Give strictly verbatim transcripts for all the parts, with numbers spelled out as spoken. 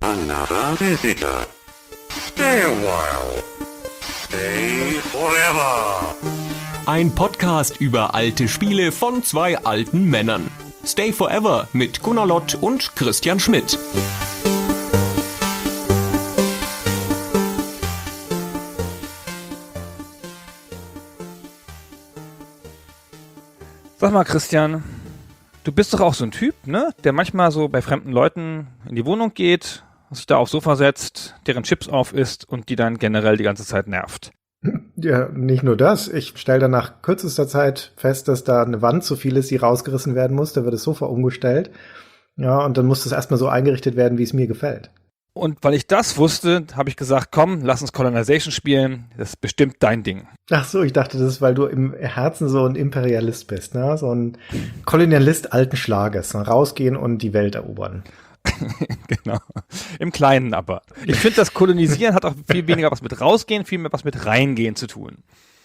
Another visitor. Stay a while. Stay forever. Ein Podcast über alte Spiele von zwei alten Männern. Stay Forever mit Gunnar Lott und Christian Schmidt. Sag mal, Christian, du bist doch auch so ein Typ, ne? Der manchmal so bei fremden Leuten in die Wohnung geht, sich da aufs Sofa setzt, deren Chips auf isst und die dann generell die ganze Zeit nervt. Ja, nicht nur das. Ich stelle dann nach kürzester Zeit fest, dass da eine Wand zu viel ist, die rausgerissen werden muss. Da wird das Sofa umgestellt. Ja, und dann muss das erstmal so eingerichtet werden, wie es mir gefällt. Und weil ich das wusste, habe ich gesagt, komm, lass uns Colonization spielen. Das ist bestimmt dein Ding. Ach so, ich dachte, das ist, weil du im Herzen so ein Imperialist bist, ne? So ein Kolonialist alten Schlages. Ne? Rausgehen und die Welt erobern. Genau. Im Kleinen aber. Ich finde, das Kolonisieren hat auch viel weniger was mit rausgehen, viel mehr was mit reingehen zu tun.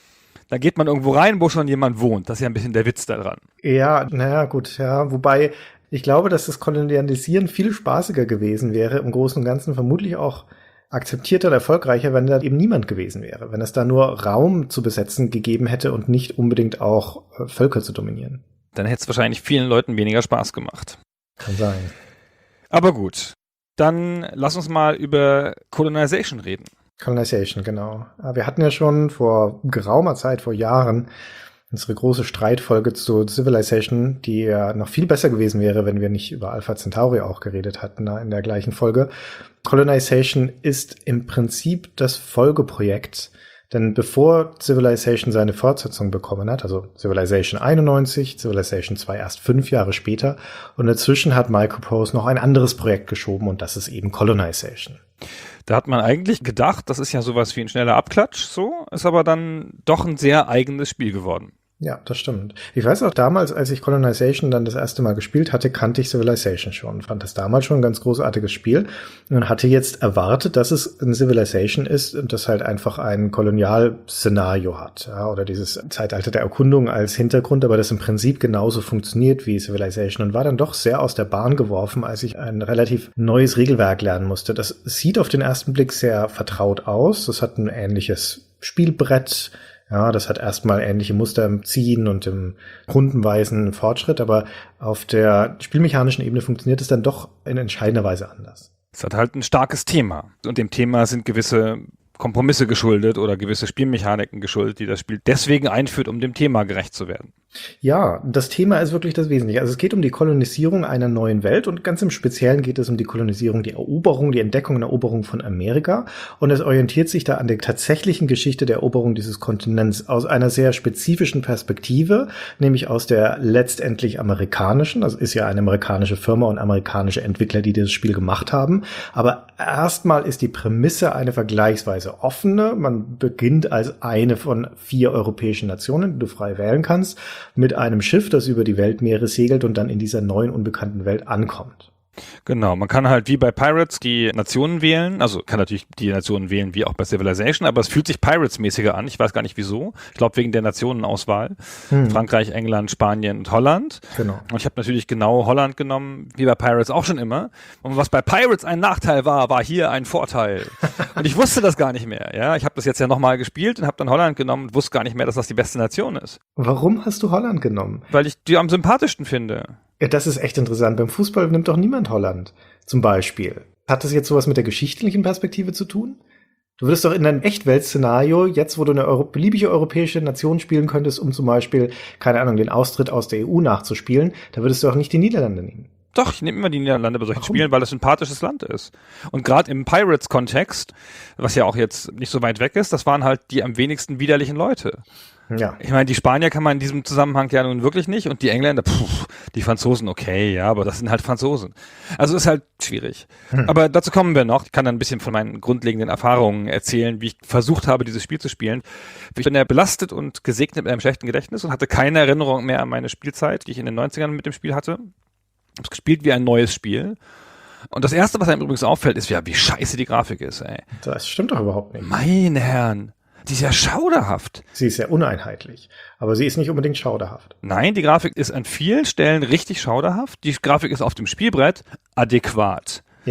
Da geht man irgendwo rein, wo schon jemand wohnt. Das ist ja ein bisschen der Witz daran. Ja, naja, gut, ja. Wobei, ich glaube, dass das Kolonialisieren viel spaßiger gewesen wäre, im Großen und Ganzen vermutlich auch akzeptierter und erfolgreicher, wenn da eben niemand gewesen wäre. Wenn es da nur Raum zu besetzen gegeben hätte und nicht unbedingt auch äh, Völker zu dominieren. Dann hätte es wahrscheinlich vielen Leuten weniger Spaß gemacht. Kann sein. Aber gut, dann lass uns mal über Colonization reden. Colonization, genau. Wir hatten ja schon vor geraumer Zeit, vor Jahren, unsere große Streitfolge zu Civilization, die ja noch viel besser gewesen wäre, wenn wir nicht über Alpha Centauri auch geredet hatten in der gleichen Folge. Colonization ist im Prinzip das Folgeprojekt, denn bevor Civilization seine Fortsetzung bekommen hat, also Civilization einundneunzig, Civilization zwei erst fünf Jahre später, und dazwischen hat Microprose noch ein anderes Projekt geschoben und das ist eben Colonization. Da hat man eigentlich gedacht, das ist ja sowas wie ein schneller Abklatsch, so, ist aber dann doch ein sehr eigenes Spiel geworden. Ja, das stimmt. Ich weiß auch damals, als ich Colonization dann das erste Mal gespielt hatte, kannte ich Civilization schon. Fand das damals schon ein ganz großartiges Spiel und hatte jetzt erwartet, dass es ein Civilization ist und das halt einfach ein Kolonialszenario hat. Ja, oder dieses Zeitalter der Erkundung als Hintergrund, aber das im Prinzip genauso funktioniert wie Civilization und war dann doch sehr aus der Bahn geworfen, als ich ein relativ neues Regelwerk lernen musste. Das sieht auf den ersten Blick sehr vertraut aus. Das hat ein ähnliches Spielbrett. Ja, das hat erstmal ähnliche Muster im Ziehen und im rundenweisen Fortschritt, aber auf der spielmechanischen Ebene funktioniert es dann doch in entscheidender Weise anders. Es hat halt ein starkes Thema und dem Thema sind gewisse Kompromisse geschuldet oder gewisse Spielmechaniken geschuldet, die das Spiel deswegen einführt, um dem Thema gerecht zu werden. Ja, das Thema ist wirklich das Wesentliche. Also es geht um die Kolonisierung einer neuen Welt und ganz im Speziellen geht es um die Kolonisierung, die Eroberung, die Entdeckung und Eroberung von Amerika. Und es orientiert sich da an der tatsächlichen Geschichte der Eroberung dieses Kontinents aus einer sehr spezifischen Perspektive, nämlich aus der letztendlich amerikanischen. Das ist ja eine amerikanische Firma und amerikanische Entwickler, die dieses Spiel gemacht haben. Aber erstmal ist die Prämisse eine vergleichsweise offene. Man beginnt als eine von vier europäischen Nationen, die du frei wählen kannst, mit einem Schiff, das über die Weltmeere segelt und dann in dieser neuen, unbekannten Welt ankommt. Genau, man kann halt wie bei Pirates die Nationen wählen, also kann natürlich die Nationen wählen wie auch bei Civilization, aber es fühlt sich Pirates-mäßiger an, ich weiß gar nicht wieso, ich glaube wegen der Nationenauswahl, hm. Frankreich, England, Spanien und Holland. Genau. Und ich habe natürlich genau Holland genommen, wie bei Pirates auch schon immer. Und was bei Pirates ein Nachteil war, war hier ein Vorteil. Und ich wusste das gar nicht mehr, ja, ich habe das jetzt ja nochmal gespielt und habe dann Holland genommen und wusste gar nicht mehr, dass das die beste Nation ist. Warum hast du Holland genommen? Weil ich die am sympathischsten finde. Ja, das ist echt interessant. Beim Fußball nimmt doch niemand Holland, zum Beispiel. Hat das jetzt sowas mit der geschichtlichen Perspektive zu tun? Du würdest doch in einem Echtwelt-Szenario, jetzt wo du eine Euro- beliebige europäische Nation spielen könntest, um zum Beispiel, keine Ahnung, den Austritt aus der E U nachzuspielen, da würdest du auch nicht die Niederlande nehmen. Doch, ich nehme immer die Niederlande bei solchen Warum? Spielen, weil das ein sympathisches Land ist. Und gerade im Pirates-Kontext, was ja auch jetzt nicht so weit weg ist, das waren halt die am wenigsten widerlichen Leute. Ja. Ich meine, die Spanier kann man in diesem Zusammenhang ja nun wirklich nicht und die Engländer, pff, die Franzosen, okay, ja, aber das sind halt Franzosen. Also ist halt schwierig. Hm. Aber dazu kommen wir noch. Ich kann dann ein bisschen von meinen grundlegenden Erfahrungen erzählen, wie ich versucht habe, dieses Spiel zu spielen. Ich bin ja belastet und gesegnet mit einem schlechten Gedächtnis und hatte keine Erinnerung mehr an meine Spielzeit, die ich in den neunzigern mit dem Spiel hatte. Ich habe es gespielt wie ein neues Spiel. Und das Erste, was einem übrigens auffällt, ist, ja, wie scheiße die Grafik ist, ey. Das stimmt doch überhaupt nicht. Meine Herren. Die ist ja schauderhaft. Sie ist sehr uneinheitlich, aber sie ist nicht unbedingt schauderhaft. Nein, die Grafik ist an vielen Stellen richtig schauderhaft. Die Grafik ist auf dem Spielbrett adäquat. Ja.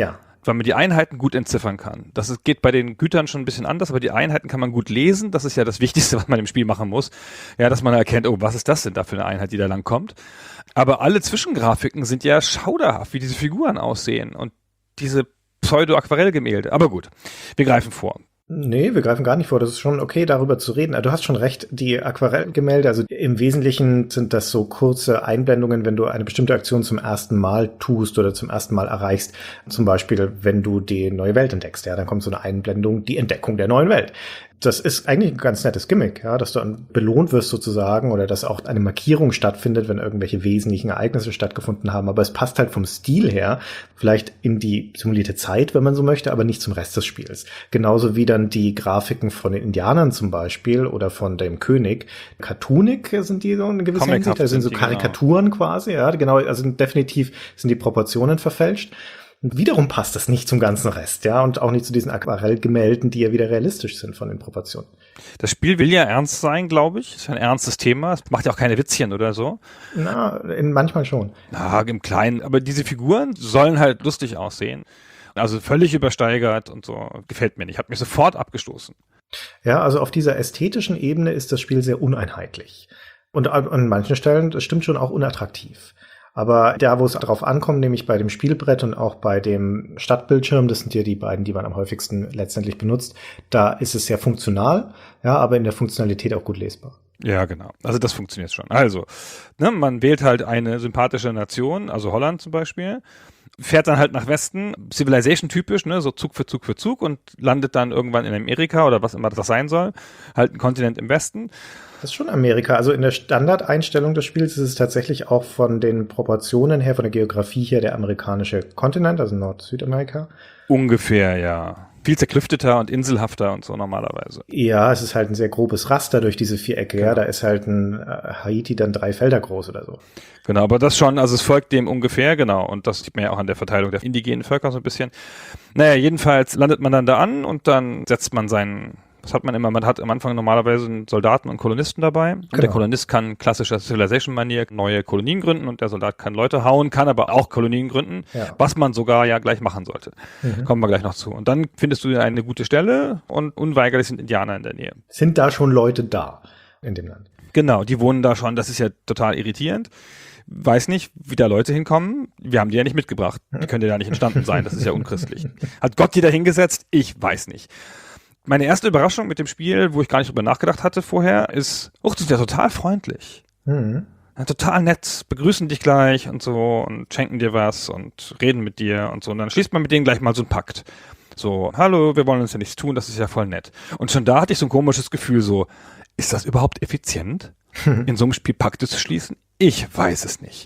weil man die Einheiten gut entziffern kann. Das ist, geht bei den Gütern schon ein bisschen anders, aber die Einheiten kann man gut lesen. Das ist ja das Wichtigste, was man im Spiel machen muss. Ja, dass man erkennt, oh, was ist das denn da für eine Einheit, die da lang kommt? Aber alle Zwischengrafiken sind ja schauderhaft, wie diese Figuren aussehen und diese Pseudo-Aquarellgemälde. Aber gut, wir greifen vor. Nee, wir greifen gar nicht vor. Das ist schon okay, darüber zu reden. Du hast schon recht, die Aquarellgemälde, also im Wesentlichen sind das so kurze Einblendungen, wenn du eine bestimmte Aktion zum ersten Mal tust oder zum ersten Mal erreichst. Zum Beispiel, wenn du die neue Welt entdeckst, ja, dann kommt so eine Einblendung, die Entdeckung der neuen Welt. Das ist eigentlich ein ganz nettes Gimmick, ja, dass du belohnt wirst sozusagen oder dass auch eine Markierung stattfindet, wenn irgendwelche wesentlichen Ereignisse stattgefunden haben. Aber es passt halt vom Stil her vielleicht in die simulierte Zeit, wenn man so möchte, aber nicht zum Rest des Spiels. Genauso wie dann die Grafiken von den Indianern zum Beispiel oder von dem König. Cartoonig sind die so in gewisser Hinsicht, da sind so Karikaturen genau. quasi, ja, genau, also definitiv sind die Proportionen verfälscht. Und wiederum passt das nicht zum ganzen Rest, ja, und auch nicht zu diesen Aquarellgemälden, die ja wieder realistisch sind von den Proportionen. Das Spiel will ja ernst sein, glaube ich. Ist ein ernstes Thema. Es macht ja auch keine Witzchen oder so. Na, in, manchmal schon. Na, im Kleinen. Aber diese Figuren sollen halt lustig aussehen. Also völlig übersteigert und so. Gefällt mir nicht. Hat mich sofort abgestoßen. Ja, also auf dieser ästhetischen Ebene ist das Spiel sehr uneinheitlich. Und an manchen Stellen, das stimmt schon, auch unattraktiv. Aber da, wo es darauf ankommt, nämlich bei dem Spielbrett und auch bei dem Stadtbildschirm, das sind ja die beiden, die man am häufigsten letztendlich benutzt, da ist es sehr funktional, ja, aber in der Funktionalität auch gut lesbar. Ja, genau. Also das funktioniert schon. Also, ne, man wählt halt eine sympathische Nation, also Holland zum Beispiel, fährt dann halt nach Westen, Civilization-typisch, ne, so Zug für Zug für Zug und landet dann irgendwann in Amerika oder was immer das sein soll, halt ein Kontinent im Westen. Das ist schon Amerika. Also in der Standardeinstellung des Spiels ist es tatsächlich auch von den Proportionen her, von der Geografie her der amerikanische Kontinent, also Nord-Südamerika. Ungefähr, ja. Viel zerklüfteter und inselhafter und so normalerweise. Ja, es ist halt ein sehr grobes Raster durch diese Vierecke. Genau. Ja, da ist halt ein äh, Haiti dann drei Felder groß oder so. Genau, aber das schon, also es folgt dem ungefähr, genau. Und das sieht man ja auch an der Verteilung der indigenen Völker so ein bisschen. Naja, jedenfalls landet man dann da an und dann setzt man seinen, das hat man immer, man hat am Anfang normalerweise einen Soldaten und Kolonisten dabei. Und genau. Der Kolonist kann klassischer Civilization-Manier neue Kolonien gründen und der Soldat kann Leute hauen, kann aber auch Kolonien gründen, ja. Was man sogar ja gleich machen sollte. Mhm. Kommen wir gleich noch zu. Und dann findest du eine gute Stelle und unweigerlich sind Indianer in der Nähe. Sind da schon Leute da in dem Land? Genau, die wohnen da schon, das ist ja total irritierend. Weiß nicht, wie da Leute hinkommen. Wir haben die ja nicht mitgebracht. Die können ja da nicht entstanden sein, das ist ja unchristlich. Hat Gott die da hingesetzt? Ich weiß nicht. Meine erste Überraschung mit dem Spiel, wo ich gar nicht drüber nachgedacht hatte vorher, ist, oh, die sind ja total freundlich. Mhm. Ja, total nett, begrüßen dich gleich und so und schenken dir was und reden mit dir und so. Und dann schließt man mit denen gleich mal so einen Pakt. So, hallo, wir wollen uns ja nichts tun, das ist ja voll nett. Und schon da hatte ich so ein komisches Gefühl so, ist das überhaupt effizient, in so einem Spiel Pakte zu schließen? Ich weiß es nicht.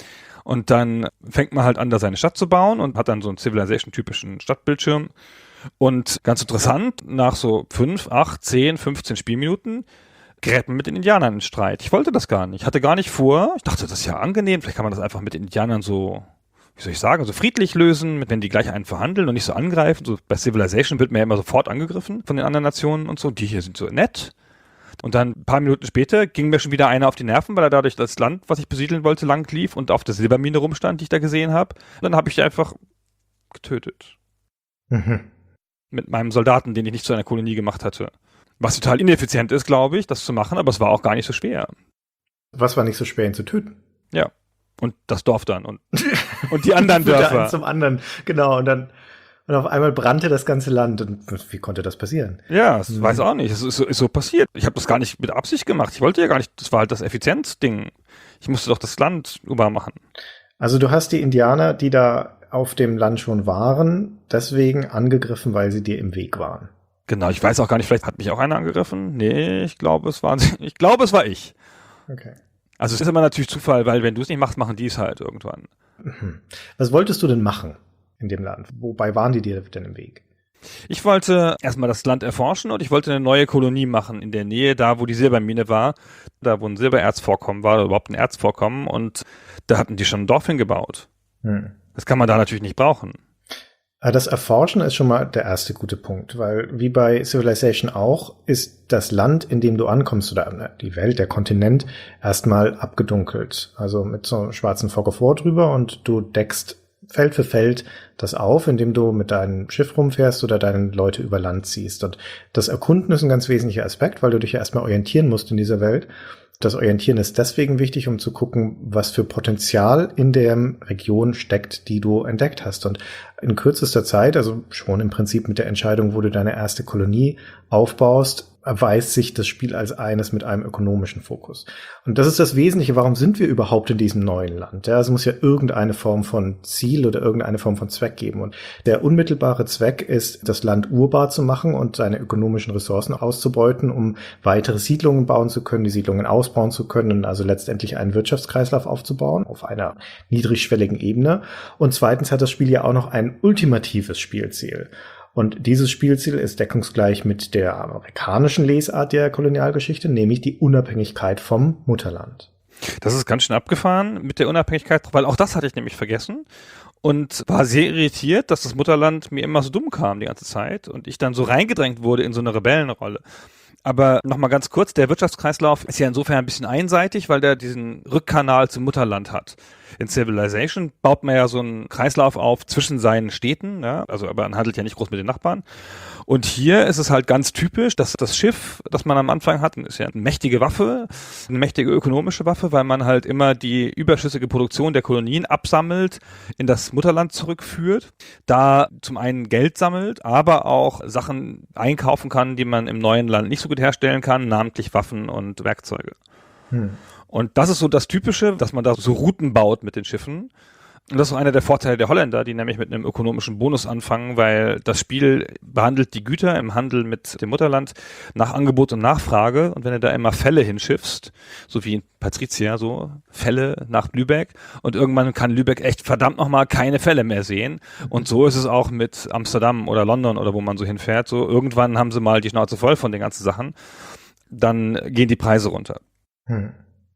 Und dann fängt man halt an, da seine Stadt zu bauen und hat dann so einen Civilization-typischen Stadtbildschirm. Und ganz interessant, nach so fünf, acht, zehn, fünfzehn Spielminuten gerät man mit den Indianern in Streit. Ich wollte das gar nicht. Ich hatte gar nicht vor. Ich dachte, das ist ja angenehm. Vielleicht kann man das einfach mit den Indianern so, wie soll ich sagen, so friedlich lösen, wenn die gleich einen verhandeln und nicht so angreifen. So bei Civilization wird man ja immer sofort angegriffen von den anderen Nationen und so. Die hier sind so nett. Und dann ein paar Minuten später ging mir schon wieder einer auf die Nerven, weil er dadurch das Land, was ich besiedeln wollte, lang lief und auf der Silbermine rumstand, die ich da gesehen habe. Dann habe ich die einfach getötet. Mhm. Mit meinem Soldaten, den ich nicht zu einer Kolonie gemacht hatte. Was total ineffizient ist, glaube ich, das zu machen, aber es war auch gar nicht so schwer. Was war nicht so schwer, ihn zu töten? Ja. Und das Dorf dann und, und die anderen Dörfer. Eins zum anderen, genau. Und dann und auf einmal brannte das ganze Land. Und wie konnte das passieren? Ja, das hm. weiß auch nicht. Es ist so, ist so passiert. Ich habe das gar nicht mit Absicht gemacht. Ich wollte ja gar nicht, das war halt das Effizienzding. Ich musste doch das Land übermachen. Also du hast die Indianer, die da auf dem Land schon waren, deswegen angegriffen, weil sie dir im Weg waren. Genau, ich weiß auch gar nicht, vielleicht hat mich auch einer angegriffen. Nee, ich glaube, es war, ich glaube, es war ich. Okay. Also es ist immer natürlich Zufall, weil wenn du es nicht machst, machen die es halt irgendwann. Was wolltest du denn machen in dem Land? Wobei waren die dir denn im Weg? Ich wollte erstmal das Land erforschen und ich wollte eine neue Kolonie machen in der Nähe, da wo die Silbermine war, da wo ein Silbererz-Vorkommen war, oder überhaupt ein Erzvorkommen, und da hatten die schon ein Dorf hingebaut. Hm. Das kann man da natürlich nicht brauchen. Das Erforschen ist schon mal der erste gute Punkt, weil wie bei Civilization auch, ist das Land, in dem du ankommst, oder die Welt, der Kontinent, erstmal abgedunkelt. Also mit so einem schwarzen Fog of War drüber, und du deckst Feld für Feld das auf, indem du mit deinem Schiff rumfährst oder deine Leute über Land ziehst. Und das Erkunden ist ein ganz wesentlicher Aspekt, weil du dich ja erstmal orientieren musst in dieser Welt. Das Orientieren ist deswegen wichtig, um zu gucken, was für Potenzial in der Region steckt, die du entdeckt hast. Und in kürzester Zeit, also schon im Prinzip mit der Entscheidung, wo du deine erste Kolonie aufbaust, erweist sich das Spiel als eines mit einem ökonomischen Fokus. Und das ist das Wesentliche, warum sind wir überhaupt in diesem neuen Land? Ja, es muss ja irgendeine Form von Ziel oder irgendeine Form von Zweck geben. Und der unmittelbare Zweck ist, das Land urbar zu machen und seine ökonomischen Ressourcen auszubeuten, um weitere Siedlungen bauen zu können, die Siedlungen ausbauen zu können, also letztendlich einen Wirtschaftskreislauf aufzubauen auf einer niedrigschwelligen Ebene. Und zweitens hat das Spiel ja auch noch ein ultimatives Spielziel. Und dieses Spielziel ist deckungsgleich mit der amerikanischen Lesart der Kolonialgeschichte, nämlich die Unabhängigkeit vom Mutterland. Das ist ganz schön abgefahren mit der Unabhängigkeit, weil auch das hatte ich nämlich vergessen und war sehr irritiert, dass das Mutterland mir immer so dumm kam die ganze Zeit und ich dann so reingedrängt wurde in so eine Rebellenrolle. Aber nochmal ganz kurz, der Wirtschaftskreislauf ist ja insofern ein bisschen einseitig, weil der diesen Rückkanal zum Mutterland hat. In Civilization baut man ja so einen Kreislauf auf zwischen seinen Städten, ja, also aber man handelt ja nicht groß mit den Nachbarn. Und hier ist es halt ganz typisch, dass das Schiff, das man am Anfang hat, ist ja eine mächtige Waffe, eine mächtige ökonomische Waffe, weil man halt immer die überschüssige Produktion der Kolonien absammelt, in das Mutterland zurückführt, da zum einen Geld sammelt, aber auch Sachen einkaufen kann, die man im neuen Land nicht so gut herstellen kann, namentlich Waffen und Werkzeuge. Hm. Und das ist so das Typische, dass man da so Routen baut mit den Schiffen. Und das ist auch einer der Vorteile der Holländer, die nämlich mit einem ökonomischen Bonus anfangen, weil das Spiel behandelt die Güter im Handel mit dem Mutterland nach Angebot und Nachfrage. Und wenn du da immer Fälle hinschiffst, so wie in Patricia, so Fälle nach Lübeck, und irgendwann kann Lübeck echt verdammt nochmal keine Fälle mehr sehen. Und so ist es auch mit Amsterdam oder London oder wo man so hinfährt. So irgendwann haben sie mal die Schnauze voll von den ganzen Sachen. Dann gehen die Preise runter. Hm.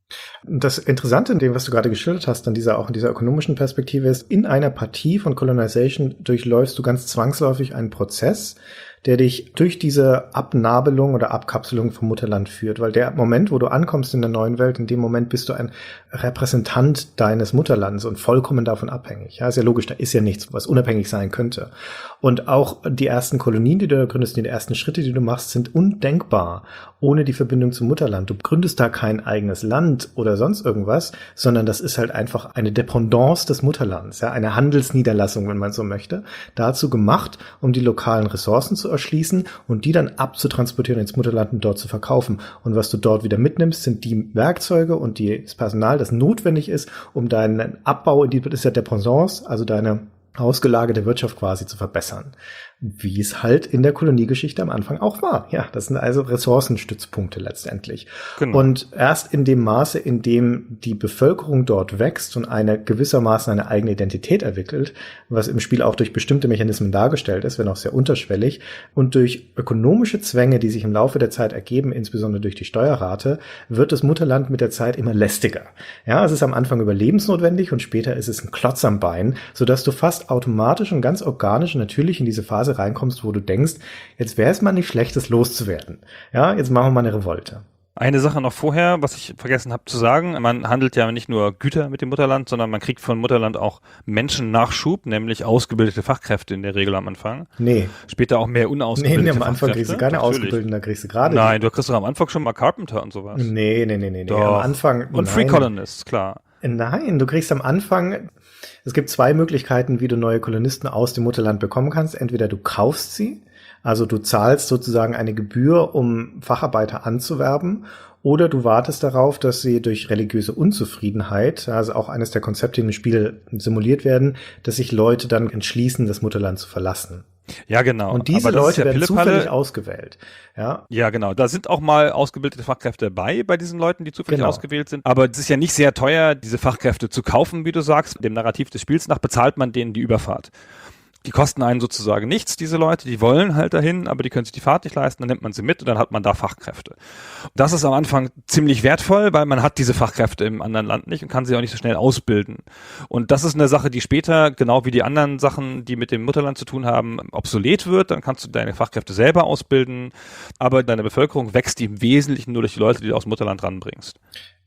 Das Interessante in dem, was du gerade geschildert hast, an dieser, auch in dieser ökonomischen Perspektive ist, in einer Partie von Colonization durchläufst du ganz zwangsläufig einen Prozess, der dich durch diese Abnabelung oder Abkapselung vom Mutterland führt. Weil der Moment, wo du ankommst in der neuen Welt, in dem Moment bist du ein Repräsentant deines Mutterlands und vollkommen davon abhängig. Ja, ist ja logisch, da ist ja nichts, was unabhängig sein könnte. Und auch die ersten Kolonien, die du da gründest, die ersten Schritte, die du machst, sind undenkbar ohne die Verbindung zum Mutterland. Du gründest da kein eigenes Land oder sonst irgendwas, sondern das ist halt einfach eine Dependance des Mutterlands, ja, eine Handelsniederlassung, wenn man so möchte, dazu gemacht, um die lokalen Ressourcen zu erschließen und die dann abzutransportieren ins Mutterland und dort zu verkaufen. Und was du dort wieder mitnimmst, sind die Werkzeuge und die, das Personal, das notwendig ist, um deinen Abbau in die Dependance, also deine ausgelagerte Wirtschaft quasi zu verbessern. Wie es halt in der Koloniegeschichte am Anfang auch war. Ja, das sind also Ressourcenstützpunkte letztendlich. Genau. Und erst in dem Maße, in dem die Bevölkerung dort wächst und eine gewissermaßen eine eigene Identität entwickelt, was im Spiel auch durch bestimmte Mechanismen dargestellt ist, wenn auch sehr unterschwellig, und durch ökonomische Zwänge, die sich im Laufe der Zeit ergeben, insbesondere durch die Steuerrate, wird das Mutterland mit der Zeit immer lästiger. Ja, es ist am Anfang überlebensnotwendig und später ist es ein Klotz am Bein, sodass du fast automatisch und ganz organisch und natürlich in diese Phase reinkommst, wo du denkst, jetzt wäre es mal nicht schlecht, das loszuwerden. Ja, jetzt machen wir mal eine Revolte. Eine Sache noch vorher, was ich vergessen habe zu sagen, man handelt ja nicht nur Güter mit dem Mutterland, sondern man kriegt von Mutterland auch Menschennachschub, nämlich ausgebildete Fachkräfte in der Regel am Anfang. Nee. Später auch mehr unausgebildete Nee, nee am Anfang Fachkräfte. kriegst du keine Natürlich. Ausgebildeten, da kriegst du gerade... Nein, du kriegst doch am Anfang schon mal Carpenter und sowas. Nee, nee, nee, nee. Doch. Am Anfang... Und nein. Free Colonists, klar. Nein, du kriegst am Anfang... Es gibt zwei Möglichkeiten, wie du neue Kolonisten aus dem Mutterland bekommen kannst. Entweder du kaufst sie, also du zahlst sozusagen eine Gebühr, um Facharbeiter anzuwerben, oder du wartest darauf, dass sie durch religiöse Unzufriedenheit, also auch eines der Konzepte, die im Spiel simuliert werden, dass sich Leute dann entschließen, das Mutterland zu verlassen. Ja, genau. Und diese Leute ja werden zufällig ausgewählt. Ja. ja, genau. Da sind auch mal ausgebildete Fachkräfte dabei bei diesen Leuten, die zufällig genau. ausgewählt sind. Aber es ist ja nicht sehr teuer, diese Fachkräfte zu kaufen, wie du sagst. Dem Narrativ des Spiels nach bezahlt man denen die Überfahrt. Die kosten einen sozusagen nichts, diese Leute, die wollen halt dahin, aber die können sich die Fahrt nicht leisten, dann nimmt man sie mit und dann hat man da Fachkräfte. Das ist am Anfang ziemlich wertvoll, weil man hat diese Fachkräfte im anderen Land nicht und kann sie auch nicht so schnell ausbilden. Und das ist eine Sache, die später, genau wie die anderen Sachen, die mit dem Mutterland zu tun haben, obsolet wird. Dann kannst du deine Fachkräfte selber ausbilden, aber deine Bevölkerung wächst im Wesentlichen nur durch die Leute, die du aus dem Mutterland ranbringst.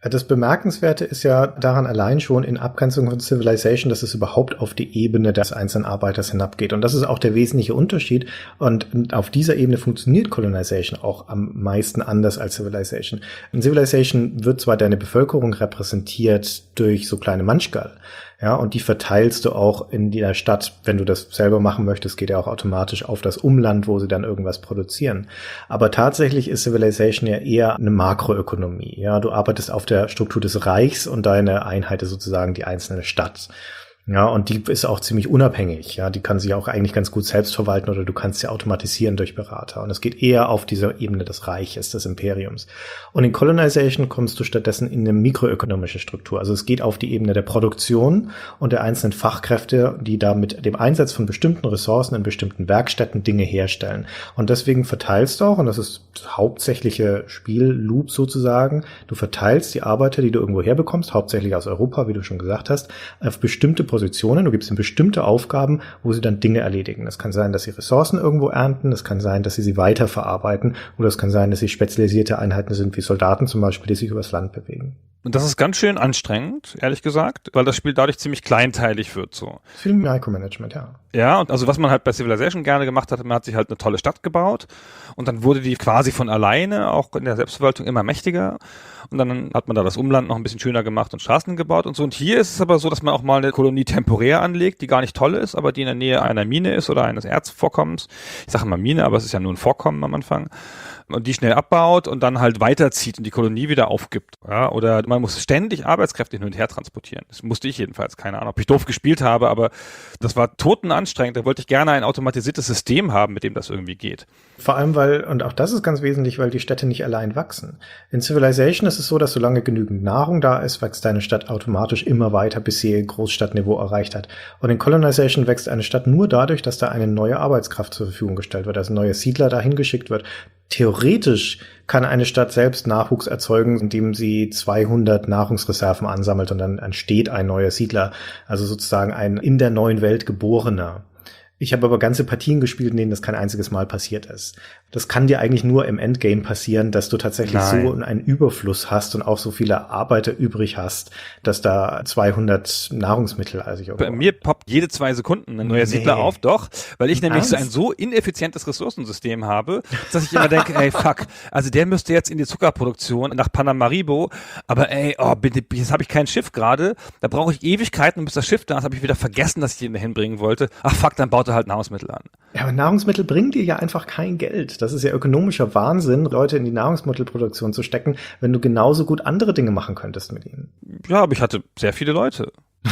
Das Bemerkenswerte ist ja daran allein schon in Abgrenzung von Civilization, dass es überhaupt auf die Ebene des einzelnen Arbeiters hinabgeht. Und das ist auch der wesentliche Unterschied. Und auf dieser Ebene funktioniert Colonization auch am meisten anders als Civilization. In Civilization wird zwar deine Bevölkerung repräsentiert durch so kleine Manchgal, ja, und die verteilst du auch in der Stadt, wenn du das selber machen möchtest, geht ja auch automatisch auf das Umland, wo sie dann irgendwas produzieren. Aber tatsächlich ist Civilization ja eher eine Makroökonomie. Ja, du arbeitest auf der Struktur des Reichs und deine Einheit ist sozusagen die einzelne Stadt. Ja, und die ist auch ziemlich unabhängig. Ja, die kann sich auch eigentlich ganz gut selbst verwalten oder du kannst sie automatisieren durch Berater. Und es geht eher auf dieser Ebene des Reiches, des Imperiums. Und in Colonization kommst du stattdessen in eine mikroökonomische Struktur. Also es geht auf die Ebene der Produktion und der einzelnen Fachkräfte, die da mit dem Einsatz von bestimmten Ressourcen in bestimmten Werkstätten Dinge herstellen. Und deswegen verteilst du auch, und das ist das hauptsächliche Spielloop sozusagen, du verteilst die Arbeiter, die du irgendwo herbekommst, hauptsächlich aus Europa, wie du schon gesagt hast, auf bestimmte Positionen, du gibst ihnen bestimmte Aufgaben, wo sie dann Dinge erledigen. Es kann sein, dass sie Ressourcen irgendwo ernten, es kann sein, dass sie sie weiterverarbeiten oder es kann sein, dass sie spezialisierte Einheiten sind, wie Soldaten zum Beispiel, die sich übers Land bewegen. Und das ist ganz schön anstrengend, ehrlich gesagt, weil das Spiel dadurch ziemlich kleinteilig wird so. Viel Micromanagement, ja. Ja, und also was man halt bei Civilization gerne gemacht hat, man hat sich halt eine tolle Stadt gebaut und dann wurde die quasi von alleine, auch in der Selbstverwaltung, immer mächtiger. Und dann hat man da das Umland noch ein bisschen schöner gemacht und Straßen gebaut und so. Und hier ist es aber so, dass man auch mal eine Kolonie temporär anlegt, die gar nicht toll ist, aber die in der Nähe einer Mine ist oder eines Erzvorkommens. Ich sage immer Mine, aber es ist ja nur ein Vorkommen am Anfang. Und die schnell abbaut und dann halt weiterzieht und die Kolonie wieder aufgibt. Ja, oder man muss ständig Arbeitskräfte hin und her transportieren. Das musste ich jedenfalls, keine Ahnung, ob ich doof gespielt habe, aber das war totenanstrengend. Da wollte ich gerne ein automatisiertes System haben, mit dem das irgendwie geht. Vor allem, weil, und auch das ist ganz wesentlich, weil die Städte nicht allein wachsen. In Civilization ist es so, dass solange genügend Nahrung da ist, wächst deine Stadt automatisch immer weiter, bis sie ihr Großstadtniveau erreicht hat. Und in Colonization wächst eine Stadt nur dadurch, dass da eine neue Arbeitskraft zur Verfügung gestellt wird, also ein neuer Siedler dahin geschickt wird. Theoretisch kann eine Stadt selbst Nachwuchs erzeugen, indem sie zweihundert Nahrungsreserven ansammelt und dann entsteht ein neuer Siedler, also sozusagen ein in der neuen Welt Geborener. Ich habe aber ganze Partien gespielt, in denen das kein einziges Mal passiert ist. Das kann dir eigentlich nur im Endgame passieren, dass du tatsächlich Nein. so einen Überfluss hast und auch so viele Arbeiter übrig hast, dass da zweihundert Nahrungsmittel also Bei mir poppt jede zwei Sekunden ein neuer nee. Siedler auf, doch, weil ich nämlich so ein so ineffizientes Ressourcensystem habe, dass ich immer denke, ey, fuck, also der müsste jetzt in die Zuckerproduktion nach Paramaribo, aber ey, oh, bitte, jetzt habe ich kein Schiff gerade, da brauche ich Ewigkeiten und bis das Schiff da ist, habe ich wieder vergessen, dass ich ihn dahin bringen wollte. Ach fuck, dann baut er halt Nahrungsmittel an. Ja, aber Nahrungsmittel bringen dir ja einfach kein Geld. Das ist ja ökonomischer Wahnsinn, Leute in die Nahrungsmittelproduktion zu stecken, wenn du genauso gut andere Dinge machen könntest mit ihnen. Ja, aber ich hatte sehr viele Leute.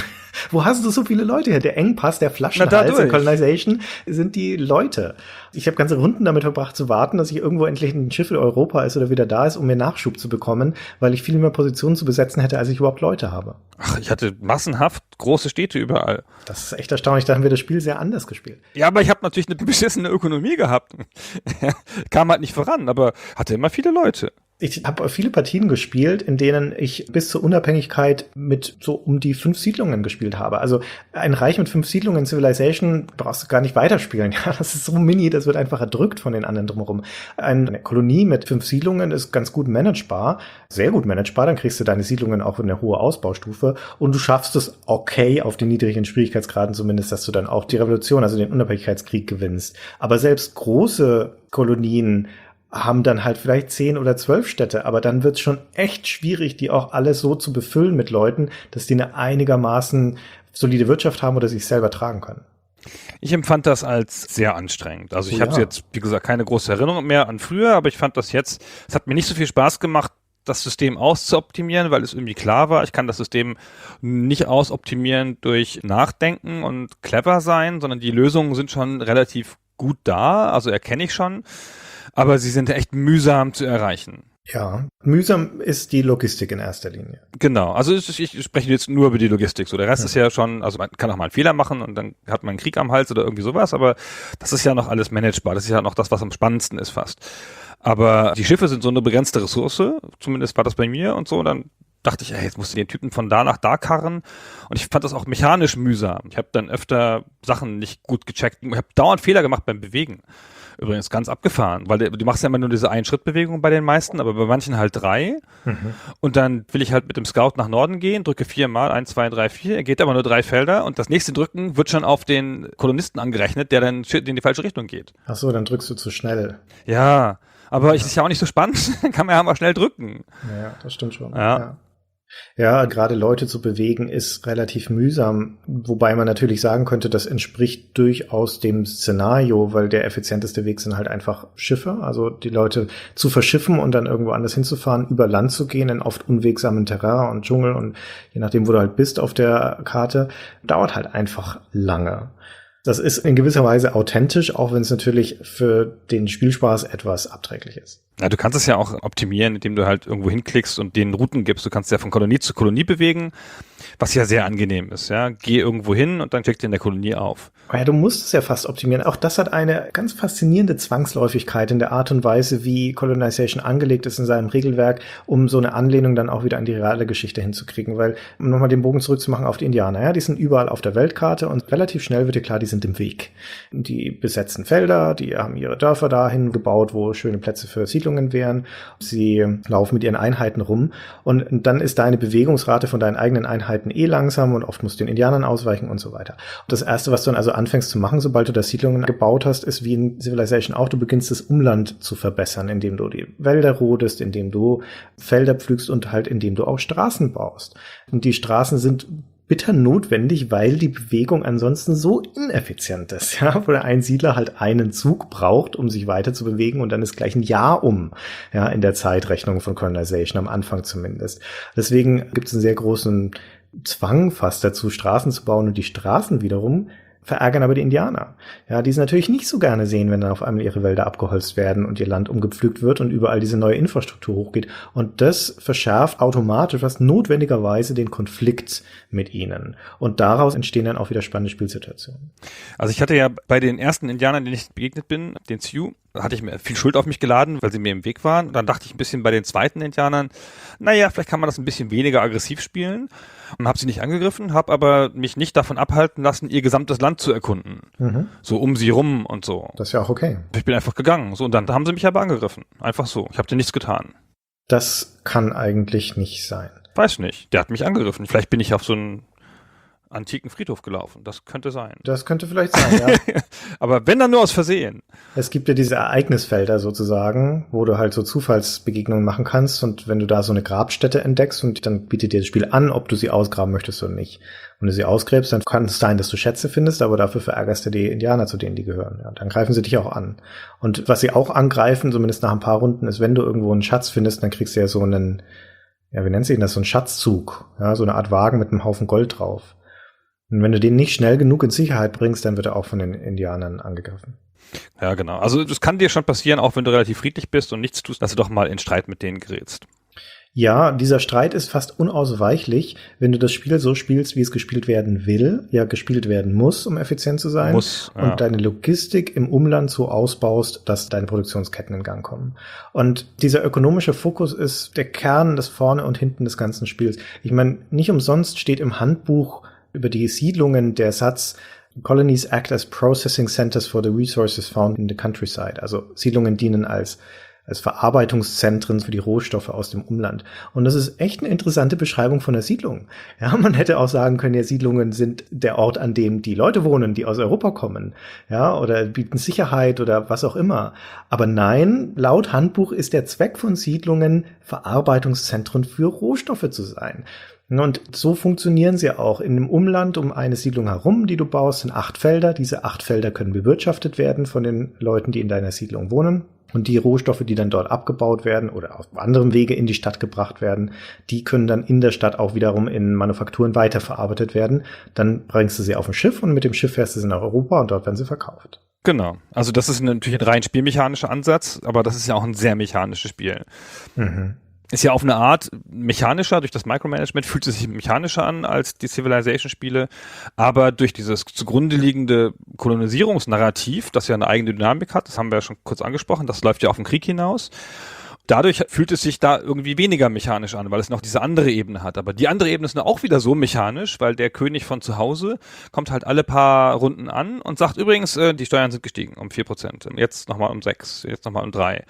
Wo hast du so viele Leute her? Der Engpass, der Flaschenhals in Colonization sind die Leute. Ich habe ganze Runden damit verbracht zu warten, dass ich irgendwo endlich ein Schiff in Europa ist oder wieder da ist, um mir Nachschub zu bekommen, weil ich viel mehr Positionen zu besetzen hätte, als ich überhaupt Leute habe. Ach, ich hatte massenhaft große Städte überall. Das ist echt erstaunlich, da haben wir das Spiel sehr anders gespielt. Ja, aber ich habe natürlich eine beschissene Ökonomie gehabt. Kam halt nicht voran, aber hatte immer viele Leute. Ich habe viele Partien gespielt, in denen ich bis zur Unabhängigkeit mit so um die fünf Siedlungen gespielt habe. Also ein Reich mit fünf Siedlungen in Civilization brauchst du gar nicht weiterspielen. Ja, das ist so mini, das wird einfach erdrückt von den anderen drumherum. Eine Kolonie mit fünf Siedlungen ist ganz gut managebar, sehr gut managebar. Dann kriegst du deine Siedlungen auch in eine hohe Ausbaustufe und du schaffst es okay auf den niedrigen Schwierigkeitsgraden zumindest, dass du dann auch die Revolution, also den Unabhängigkeitskrieg gewinnst. Aber selbst große Kolonien haben dann halt vielleicht zehn oder zwölf Städte, aber dann wird's schon echt schwierig, die auch alles so zu befüllen mit Leuten, dass die eine einigermaßen solide Wirtschaft haben oder sich selber tragen können. Ich empfand das als sehr anstrengend. Also ich oh, habe ja. jetzt, wie gesagt, keine große Erinnerung mehr an früher, aber ich fand das jetzt, es hat mir nicht so viel Spaß gemacht, das System auszuoptimieren, weil es irgendwie klar war, ich kann das System nicht ausoptimieren durch Nachdenken und clever sein, sondern die Lösungen sind schon relativ gut da, also erkenne ich schon. Aber sie sind echt mühsam zu erreichen. Ja, mühsam ist die Logistik in erster Linie. Genau, also ich, ich spreche jetzt nur über die Logistik. So, der Rest ja. ist ja schon, also man kann auch mal einen Fehler machen und dann hat man einen Krieg am Hals oder irgendwie sowas, aber das ist ja noch alles managebar. Das ist ja noch das, was am spannendsten ist fast. Aber die Schiffe sind so eine begrenzte Ressource, zumindest war das bei mir und so, und dann dachte ich, ey, jetzt musst du den Typen von da nach da karren. Und ich fand das auch mechanisch mühsam. Ich habe dann öfter Sachen nicht gut gecheckt. Ich habe dauernd Fehler gemacht beim Bewegen. Übrigens ganz abgefahren, weil du, du machst ja immer nur diese Ein-Schritt-Bewegung bei den meisten, aber bei manchen halt drei. Mhm. Und dann will ich halt mit dem Scout nach Norden gehen, drücke viermal, eins, zwei, drei, vier, er geht aber nur drei Felder und das nächste Drücken wird schon auf den Kolonisten angerechnet, der dann in die falsche Richtung geht. Ach so, dann drückst du zu schnell. Ja, aber ja. ist ja auch nicht so spannend, kann man ja mal schnell drücken. Ja, das stimmt schon. Ja. ja. Ja, gerade Leute zu bewegen ist relativ mühsam, wobei man natürlich sagen könnte, das entspricht durchaus dem Szenario, weil der effizienteste Weg sind halt einfach Schiffe, also die Leute zu verschiffen und dann irgendwo anders hinzufahren, über Land zu gehen in oft unwegsamen Terrain und Dschungel und je nachdem, wo du halt bist auf der Karte, dauert halt einfach lange. Das ist in gewisser Weise authentisch, auch wenn es natürlich für den Spielspaß etwas abträglich ist. Ja, du kannst es ja auch optimieren, indem du halt irgendwo hinklickst und denen Routen gibst. Du kannst ja von Kolonie zu Kolonie bewegen, was ja sehr angenehm ist. Ja, geh irgendwo hin und dann klick dir in der Kolonie auf. Ja, du musst es ja fast optimieren. Auch das hat eine ganz faszinierende Zwangsläufigkeit in der Art und Weise, wie Colonization angelegt ist in seinem Regelwerk, um so eine Anlehnung dann auch wieder an die reale Geschichte hinzukriegen. Weil, um nochmal den Bogen zurückzumachen auf die Indianer, ja, die sind überall auf der Weltkarte und relativ schnell wird dir klar, die sind im Weg. Die besetzen Felder, die haben ihre Dörfer dahin gebaut, wo schöne Plätze für Siedlungen wären. Sie laufen mit ihren Einheiten rum und dann ist deine Bewegungsrate von deinen eigenen Einheiten eh langsam und oft musst du den Indianern ausweichen und so weiter. Und das Erste, was du dann also anfängst zu machen, sobald du da Siedlungen gebaut hast, ist wie in Civilization auch, du beginnst das Umland zu verbessern, indem du die Wälder rodest, indem du Felder pflügst und halt indem du auch Straßen baust. Und die Straßen sind bitter notwendig, weil die Bewegung ansonsten so ineffizient ist, ja, wo der Einsiedler halt einen Zug braucht, um sich weiter zu bewegen und dann ist gleich ein Jahr um, ja, in der Zeitrechnung von Colonization, am Anfang zumindest. Deswegen gibt es einen sehr großen Zwang fast dazu, Straßen zu bauen und die Straßen wiederum verärgern aber die Indianer. Ja, die es natürlich nicht so gerne sehen, wenn dann auf einmal ihre Wälder abgeholzt werden und ihr Land umgepflügt wird und überall diese neue Infrastruktur hochgeht. Und das verschärft automatisch, fast notwendigerweise, den Konflikt mit ihnen. Und daraus entstehen dann auch wieder spannende Spielsituationen. Also ich hatte ja bei den ersten Indianern, denen ich begegnet bin, den Sioux, hatte ich mir viel Schuld auf mich geladen, weil sie mir im Weg waren. Und dann dachte ich ein bisschen bei den zweiten Indianern, naja, vielleicht kann man das ein bisschen weniger aggressiv spielen. Und habe sie nicht angegriffen, habe aber mich nicht davon abhalten lassen, ihr gesamtes Land zu erkunden. Mhm. So um sie rum und so. Das ist ja auch okay. Ich bin einfach gegangen. So, und dann haben sie mich aber angegriffen. Einfach so. Ich habe dir nichts getan. Das kann eigentlich nicht sein. Weiß nicht. Der hat mich angegriffen. Vielleicht bin ich auf so einen antiken Friedhof gelaufen. Das könnte sein. Das könnte vielleicht sein, ja. Aber wenn, dann nur aus Versehen. Es gibt ja diese Ereignisfelder sozusagen, wo du halt so Zufallsbegegnungen machen kannst und wenn du da so eine Grabstätte entdeckst und dann bietet dir das Spiel an, ob du sie ausgraben möchtest oder nicht. Wenn du sie ausgräbst, dann kann es sein, dass du Schätze findest, aber dafür verärgerst du die Indianer, zu denen die gehören. Ja, dann greifen sie dich auch an. Und was sie auch angreifen, zumindest nach ein paar Runden, ist, wenn du irgendwo einen Schatz findest, dann kriegst du ja so einen, ja, wie nennt sich das, so einen Schatzzug, ja, so eine Art Wagen mit einem Haufen Gold drauf. Und wenn du den nicht schnell genug in Sicherheit bringst, dann wird er auch von den Indianern angegriffen. Ja, genau. Also das kann dir schon passieren, auch wenn du relativ friedlich bist und nichts tust, dass du doch mal in Streit mit denen gerätst. Ja, dieser Streit ist fast unausweichlich, wenn du das Spiel so spielst, wie es gespielt werden will, ja gespielt werden muss, um effizient zu sein. Muss, ja. Und deine Logistik im Umland so ausbaust, dass deine Produktionsketten in Gang kommen. Und dieser ökonomische Fokus ist der Kern des Vorne und Hinten des ganzen Spiels. Ich meine, nicht umsonst steht im Handbuch über die Siedlungen der Satz Colonies act as processing centers for the resources found in the countryside. Also Siedlungen dienen als als Verarbeitungszentren für die Rohstoffe aus dem Umland. Und das ist echt eine interessante Beschreibung von der Siedlung. Ja, man hätte auch sagen können, ja, Siedlungen sind der Ort, an dem die Leute wohnen, die aus Europa kommen. Ja, oder bieten Sicherheit oder was auch immer. Aber nein, laut Handbuch ist der Zweck von Siedlungen, Verarbeitungszentren für Rohstoffe zu sein. Und so funktionieren sie auch. In dem Umland um eine Siedlung herum, die du baust, sind acht Felder. Diese acht Felder können bewirtschaftet werden von den Leuten, die in deiner Siedlung wohnen. Und die Rohstoffe, die dann dort abgebaut werden oder auf anderem Wege in die Stadt gebracht werden, die können dann in der Stadt auch wiederum in Manufakturen weiterverarbeitet werden. Dann bringst du sie auf ein Schiff und mit dem Schiff fährst du sie nach Europa und dort werden sie verkauft. Genau. Also das ist natürlich ein rein spielmechanischer Ansatz, aber das ist ja auch ein sehr mechanisches Spiel. Mhm. Ist ja auf eine Art mechanischer, durch das Micromanagement fühlt es sich mechanischer an als die Civilization-Spiele, aber durch dieses zugrunde liegende Kolonisierungsnarrativ, das ja eine eigene Dynamik hat, das haben wir ja schon kurz angesprochen, das läuft ja auf den Krieg hinaus, dadurch fühlt es sich da irgendwie weniger mechanisch an, weil es noch diese andere Ebene hat. Aber die andere Ebene ist auch wieder so mechanisch, weil der König von zu Hause kommt halt alle paar Runden an und sagt übrigens, äh, die Steuern sind gestiegen um vier Prozent. Jetzt nochmal um sechs, jetzt nochmal um drei.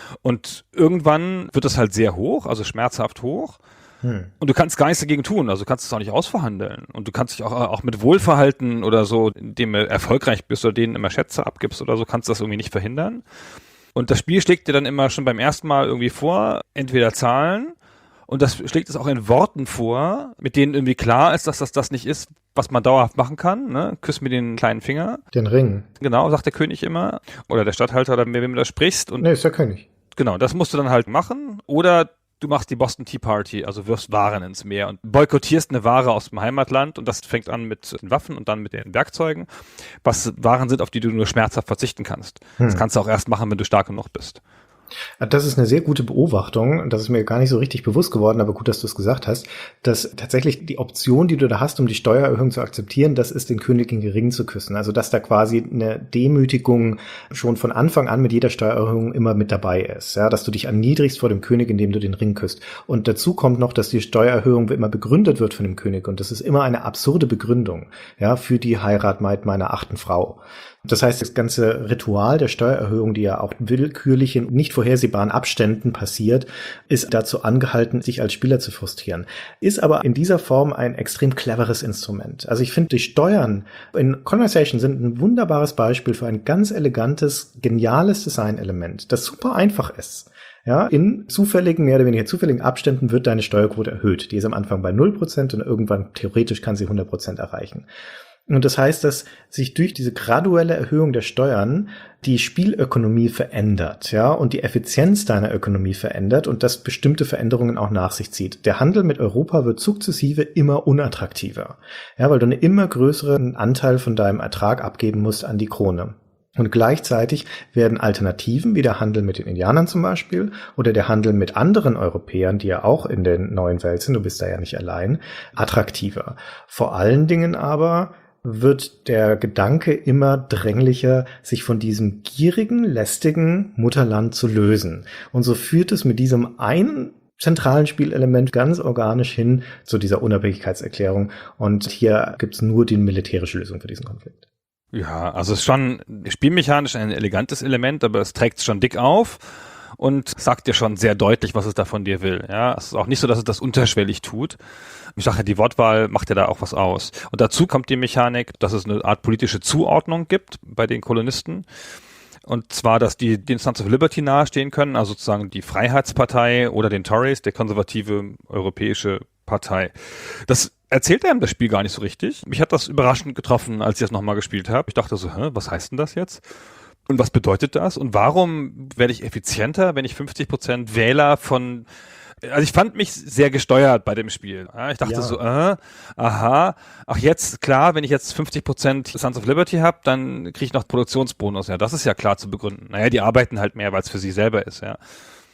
Und irgendwann wird es halt sehr hoch, also schmerzhaft hoch. Hm. Und du kannst gar nichts dagegen tun, also du kannst es auch nicht ausverhandeln. Und du kannst dich auch, auch mit Wohlverhalten oder so, indem du erfolgreich bist oder denen immer Schätze abgibst oder so, kannst du das irgendwie nicht verhindern. Und das Spiel schlägt dir dann immer schon beim ersten Mal irgendwie vor, entweder Zahlen, und das schlägt es auch in Worten vor, mit denen irgendwie klar ist, dass das das nicht ist, was man dauerhaft machen kann. Ne? Küss mir den kleinen Finger. Den Ring. Genau, sagt der König immer. Oder der Statthalter, oder mit wem du da sprichst. Und nee, ist der König. Genau, das musst du dann halt machen. Oder du machst die Boston Tea Party, also wirfst Waren ins Meer und boykottierst eine Ware aus dem Heimatland, und das fängt an mit den Waffen und dann mit den Werkzeugen, was Waren sind, auf die du nur schmerzhaft verzichten kannst. Hm. Das kannst du auch erst machen, wenn du stark genug bist. Das ist eine sehr gute Beobachtung. Das ist mir gar nicht so richtig bewusst geworden, aber gut, dass du es gesagt hast, dass tatsächlich die Option, die du da hast, um die Steuererhöhung zu akzeptieren, das ist, den König in den Ring zu küssen. Also, dass da quasi eine Demütigung schon von Anfang an mit jeder Steuererhöhung immer mit dabei ist. Ja, dass du dich erniedrigst vor dem König, indem du den Ring küsst. Und dazu kommt noch, dass die Steuererhöhung immer begründet wird von dem König. Und das ist immer eine absurde Begründung, ja, für die Heirat meiner achten Frau. Das heißt, das ganze Ritual der Steuererhöhung, die ja auch willkürlich in nicht vorhersehbaren Abständen passiert, ist dazu angehalten, sich als Spieler zu frustrieren. Ist aber in dieser Form ein extrem cleveres Instrument. Also ich finde, die Steuern in Conversation sind ein wunderbares Beispiel für ein ganz elegantes, geniales Designelement, das super einfach ist. Ja, in zufälligen, mehr oder weniger zufälligen Abständen wird deine Steuerquote erhöht. Die ist am Anfang bei null Prozent und irgendwann theoretisch kann sie hundert Prozent erreichen. Und das heißt, dass sich durch diese graduelle Erhöhung der Steuern die Spielökonomie verändert, ja, und die Effizienz deiner Ökonomie verändert und das bestimmte Veränderungen auch nach sich zieht. Der Handel mit Europa wird sukzessive immer unattraktiver, ja, weil du einen immer größeren Anteil von deinem Ertrag abgeben musst an die Krone. Und gleichzeitig werden Alternativen, wie der Handel mit den Indianern zum Beispiel oder der Handel mit anderen Europäern, die ja auch in der neuen Welt sind, du bist da ja nicht allein, attraktiver. Vor allen Dingen aber wird der Gedanke immer dränglicher, sich von diesem gierigen, lästigen Mutterland zu lösen. Und so führt es mit diesem einen zentralen Spielelement ganz organisch hin zu dieser Unabhängigkeitserklärung. Und hier gibt's nur die militärische Lösung für diesen Konflikt. Ja, also es ist schon spielmechanisch ein elegantes Element, aber es trägt es schon dick auf und sagt dir schon sehr deutlich, was es da von dir will. Ja, es ist auch nicht so, dass es das unterschwellig tut. Ich sage ja, die Wortwahl macht ja da auch was aus. Und dazu kommt die Mechanik, dass es eine Art politische Zuordnung gibt bei den Kolonisten. Und zwar, dass die den Sons of Liberty nahestehen können, also sozusagen die Freiheitspartei oder den Tories, der konservative europäische Partei. Das erzählt einem das Spiel gar nicht so richtig. Mich hat das überraschend getroffen, als ich das nochmal gespielt habe. Ich dachte so, hä, was heißt denn das jetzt? Und was bedeutet das? Und warum werde ich effizienter, wenn ich fünfzig Prozent Wähler von... Also ich fand mich sehr gesteuert bei dem Spiel. Ja, ich dachte ja. so, äh, aha, ach jetzt, klar, wenn ich jetzt fünfzig Prozent Sons of Liberty habe, dann kriege ich noch Produktionsbonus. Ja, das ist ja klar zu begründen. Naja, die arbeiten halt mehr, weil es für sie selber ist, ja.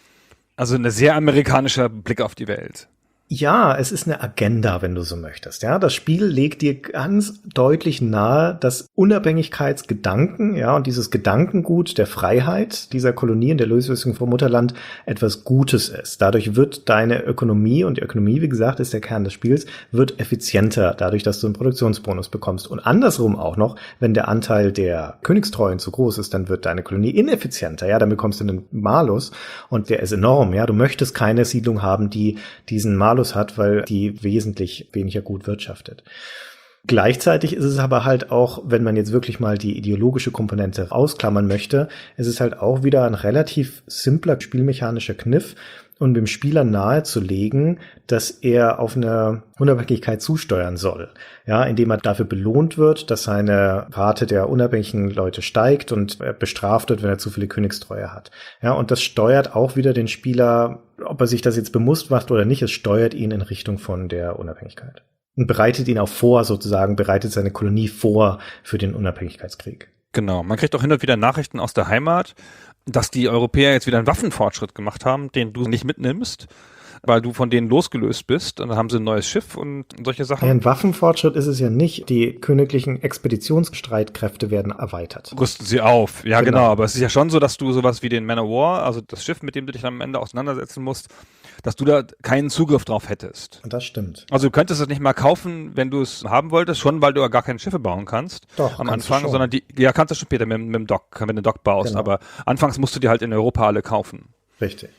Also ein sehr amerikanischer Blick auf die Welt. Ja, es ist eine Agenda, wenn du so möchtest. Ja, das Spiel legt dir ganz deutlich nahe, dass Unabhängigkeitsgedanken, ja, und dieses Gedankengut der Freiheit dieser Kolonien, der Lösung vom Mutterland etwas Gutes ist. Dadurch wird deine Ökonomie, und die Ökonomie, wie gesagt, ist der Kern des Spiels, wird effizienter, dadurch, dass du einen Produktionsbonus bekommst. Und andersrum auch noch, wenn der Anteil der Königstreuen zu groß ist, dann wird deine Kolonie ineffizienter. Ja, dann bekommst du einen Malus und der ist enorm. Ja, du möchtest keine Siedlung haben, die diesen Malus hat, weil die wesentlich weniger gut wirtschaftet. Gleichzeitig ist es aber halt auch, wenn man jetzt wirklich mal die ideologische Komponente ausklammern möchte, ist es halt auch wieder ein relativ simpler spielmechanischer Kniff, um dem Spieler nahezulegen, dass er auf eine Unabhängigkeit zusteuern soll. Ja, indem er dafür belohnt wird, dass seine Rate der unabhängigen Leute steigt und er bestraft wird, wenn er zu viele Königstreue hat. Ja, und das steuert auch wieder den Spieler, ob er sich das jetzt bewusst macht oder nicht, es steuert ihn in Richtung von der Unabhängigkeit. Und bereitet ihn auch vor, sozusagen, bereitet seine Kolonie vor für den Unabhängigkeitskrieg. Genau, man kriegt auch hin und wieder Nachrichten aus der Heimat, dass die Europäer jetzt wieder einen Waffenfortschritt gemacht haben, den du nicht mitnimmst. weil du von denen losgelöst bist und dann haben sie ein neues Schiff und solche Sachen. Ja, ein Waffenfortschritt ist es ja nicht. Die königlichen Expeditionsstreitkräfte werden erweitert. Rüsten sie auf, ja genau. Genau. Aber es ist ja schon so, dass du sowas wie den Man of War, also das Schiff, mit dem du dich dann am Ende auseinandersetzen musst, dass du da keinen Zugriff drauf hättest. Das stimmt. Also du könntest es nicht mal kaufen, wenn du es haben wolltest, schon weil du ja gar keine Schiffe bauen kannst. Doch, am kannst du Anfang, schon. sondern die, ja, kannst du schon später mit, mit dem Dock, wenn du einen Dock baust, Genau. aber anfangs musst du die halt in Europa alle kaufen. Richtig.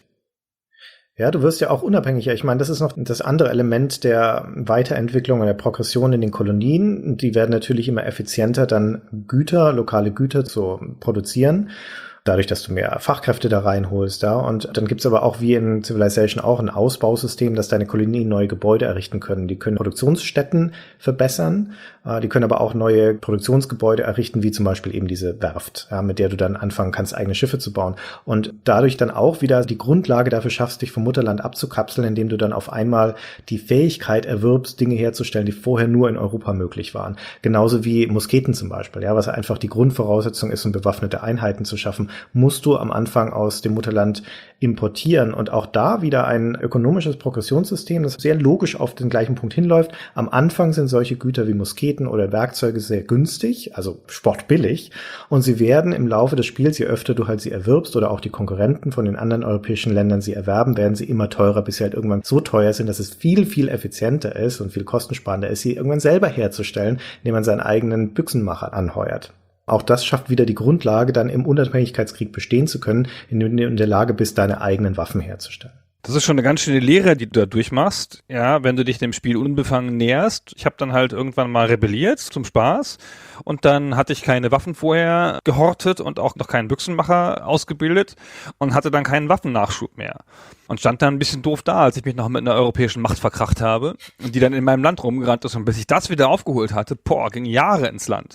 Ja, du wirst ja auch unabhängiger. Ich meine, das ist noch das andere Element der Weiterentwicklung und der Progression in den Kolonien. Die werden natürlich immer effizienter, dann Güter, lokale Güter zu produzieren. Dadurch, dass du mehr Fachkräfte da reinholst, ja. Und dann gibt's aber auch wie in Civilization auch ein Ausbausystem, dass deine Kolonien neue Gebäude errichten können. Die können Produktionsstätten verbessern, äh, die können aber auch neue Produktionsgebäude errichten, wie zum Beispiel eben diese Werft, ja, mit der du dann anfangen kannst, eigene Schiffe zu bauen. Und dadurch dann auch wieder die Grundlage dafür schaffst, dich vom Mutterland abzukapseln, indem du dann auf einmal die Fähigkeit erwirbst, Dinge herzustellen, die vorher nur in Europa möglich waren. Genauso wie Musketen zum Beispiel, ja, was einfach die Grundvoraussetzung ist, um bewaffnete Einheiten zu schaffen, musst du am Anfang aus dem Mutterland importieren. Und auch da wieder ein ökonomisches Progressionssystem, das sehr logisch auf den gleichen Punkt hinläuft. Am Anfang sind solche Güter wie Musketen oder Werkzeuge sehr günstig, also sportbillig. Und sie werden im Laufe des Spiels, je öfter du halt sie erwirbst oder auch die Konkurrenten von den anderen europäischen Ländern sie erwerben, werden sie immer teurer, bis sie halt irgendwann so teuer sind, dass es viel, viel effizienter ist und viel kostensparender ist, sie irgendwann selber herzustellen, indem man seinen eigenen Büchsenmacher anheuert. Auch das schafft wieder die Grundlage, dann im Unabhängigkeitskrieg bestehen zu können, indem du in der Lage bist, deine eigenen Waffen herzustellen. Das ist schon eine ganz schöne Lehre, die du da durchmachst, ja, wenn du dich dem Spiel unbefangen näherst. Ich habe dann halt irgendwann mal rebelliert zum Spaß und dann hatte ich keine Waffen vorher gehortet und auch noch keinen Büchsenmacher ausgebildet und hatte dann keinen Waffennachschub mehr. Und stand dann ein bisschen doof da, als ich mich noch mit einer europäischen Macht verkracht habe und die dann in meinem Land rumgerannt ist und bis ich das wieder aufgeholt hatte, boah, ging Jahre ins Land.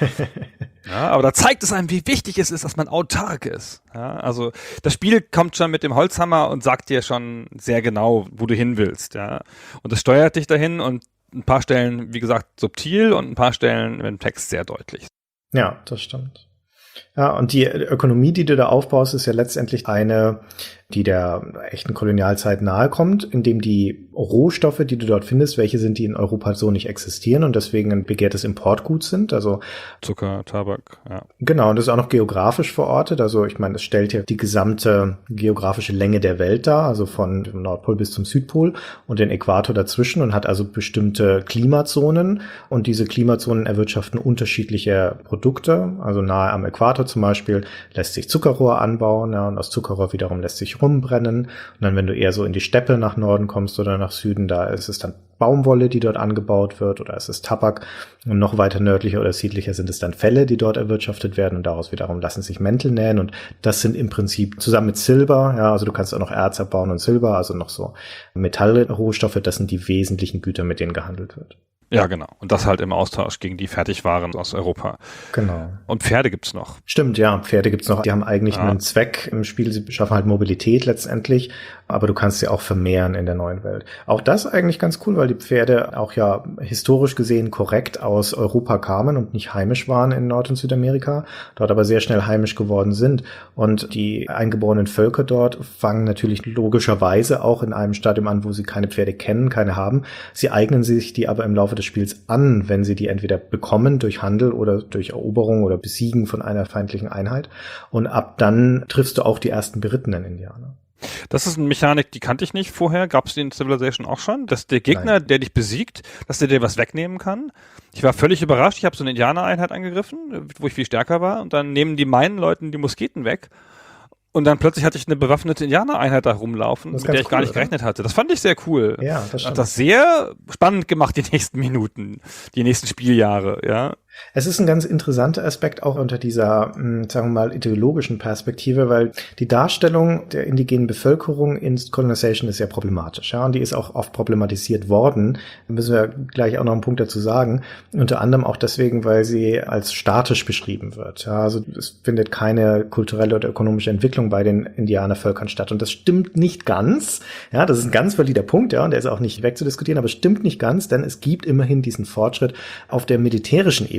Ja, aber da zeigt es einem, wie wichtig es ist, dass man autark ist. Ja, also das Spiel kommt schon mit dem Holzhammer und sagt dir schon sehr genau, wo du hin willst. Ja, und es steuert dich dahin und ein paar Stellen, wie gesagt, subtil und ein paar Stellen im Text sehr deutlich. Ja, das stimmt. Ja, und die Ökonomie, die du da aufbaust, ist ja letztendlich eine, die der echten Kolonialzeit nahe kommt, indem die Rohstoffe, die du dort findest, welche sind, die in Europa so nicht existieren und deswegen ein begehrtes Importgut sind. Also Zucker, Tabak, ja. Genau, und das ist auch noch geografisch verortet. Also ich meine, es stellt ja die gesamte geografische Länge der Welt dar, also von dem Nordpol bis zum Südpol und den Äquator dazwischen und hat also bestimmte Klimazonen. Und diese Klimazonen erwirtschaften unterschiedliche Produkte. Also nahe am Äquator zum Beispiel lässt sich Zuckerrohr anbauen, ja, und aus Zuckerrohr wiederum lässt sich rumbrennen. Und dann, wenn du eher so in die Steppe nach Norden kommst oder nach Süden, da ist es dann Baumwolle, die dort angebaut wird, oder es ist Tabak. Und noch weiter nördlicher oder südlicher sind es dann Felle, die dort erwirtschaftet werden und daraus wiederum lassen sich Mäntel nähen und das sind im Prinzip zusammen mit Silber, ja, also du kannst auch noch Erz abbauen und Silber, also noch so Metallrohstoffe, das sind die wesentlichen Güter, mit denen gehandelt wird. Ja, genau. Und das halt im Austausch gegen die Fertigwaren aus Europa. Genau. Und Pferde gibt's noch. Stimmt, ja, Pferde gibt's noch. Die haben eigentlich Ja. einen Zweck im Spiel. Sie schaffen halt Mobilität letztendlich, aber du kannst sie auch vermehren in der neuen Welt. Auch das eigentlich ganz cool, weil die Pferde auch ja historisch gesehen korrekt aus Europa kamen und nicht heimisch waren in Nord- und Südamerika, dort aber sehr schnell heimisch geworden sind. Und die eingeborenen Völker dort fangen natürlich logischerweise auch in einem Stadium an, wo sie keine Pferde kennen, keine haben. Sie eignen sich die aber im Laufe des Spiels an, wenn sie die entweder bekommen durch Handel oder durch Eroberung oder Besiegen von einer feindlichen Einheit. Und ab dann triffst du auch die ersten berittenen Indianer. Das ist eine Mechanik, die kannte ich nicht vorher. Gab es die in Civilization auch schon? Dass der Gegner, Nein. der dich besiegt, dass der dir was wegnehmen kann? Ich war völlig überrascht. Ich habe so eine Indianereinheit angegriffen, wo ich viel stärker war. Und dann nehmen die meinen Leuten die Musketen weg. Und dann plötzlich hatte ich eine bewaffnete Indianereinheit da rumlaufen, Das ist mit der ganz ich gar cool, nicht oder? gerechnet hatte. Das fand ich sehr cool. Ja, das stimmt. Hat das sehr spannend gemacht, die nächsten Minuten, die nächsten Spieljahre, ja. Es ist ein ganz interessanter Aspekt auch unter dieser, mh, sagen wir mal, ideologischen Perspektive, weil die Darstellung der indigenen Bevölkerung in Colonization ist sehr problematisch, ja, und die ist auch oft problematisiert worden. Da müssen wir gleich auch noch einen Punkt dazu sagen. Unter anderem auch deswegen, weil sie als statisch beschrieben wird. Ja, also es findet keine kulturelle oder ökonomische Entwicklung bei den Indianervölkern statt. Und das stimmt nicht ganz. Ja, das ist ein ganz valider Punkt, ja, und der ist auch nicht wegzudiskutieren, aber es stimmt nicht ganz, denn es gibt immerhin diesen Fortschritt auf der militärischen Ebene.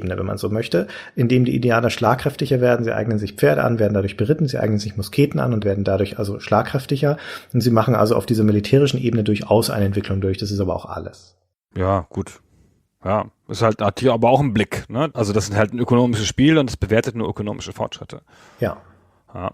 Ebene, wenn man so möchte, indem die Indianer schlagkräftiger werden. Sie eignen sich Pferde an, werden dadurch beritten, sie eignen sich Musketen an und werden dadurch also schlagkräftiger. Und sie machen also auf dieser militärischen Ebene durchaus eine Entwicklung durch. Das ist aber auch alles. Ja, gut. Ja, ist halt hat hier aber auch ein Blick, ne? Also das ist halt ein ökonomisches Spiel und es bewertet nur ökonomische Fortschritte. Ja. Ja.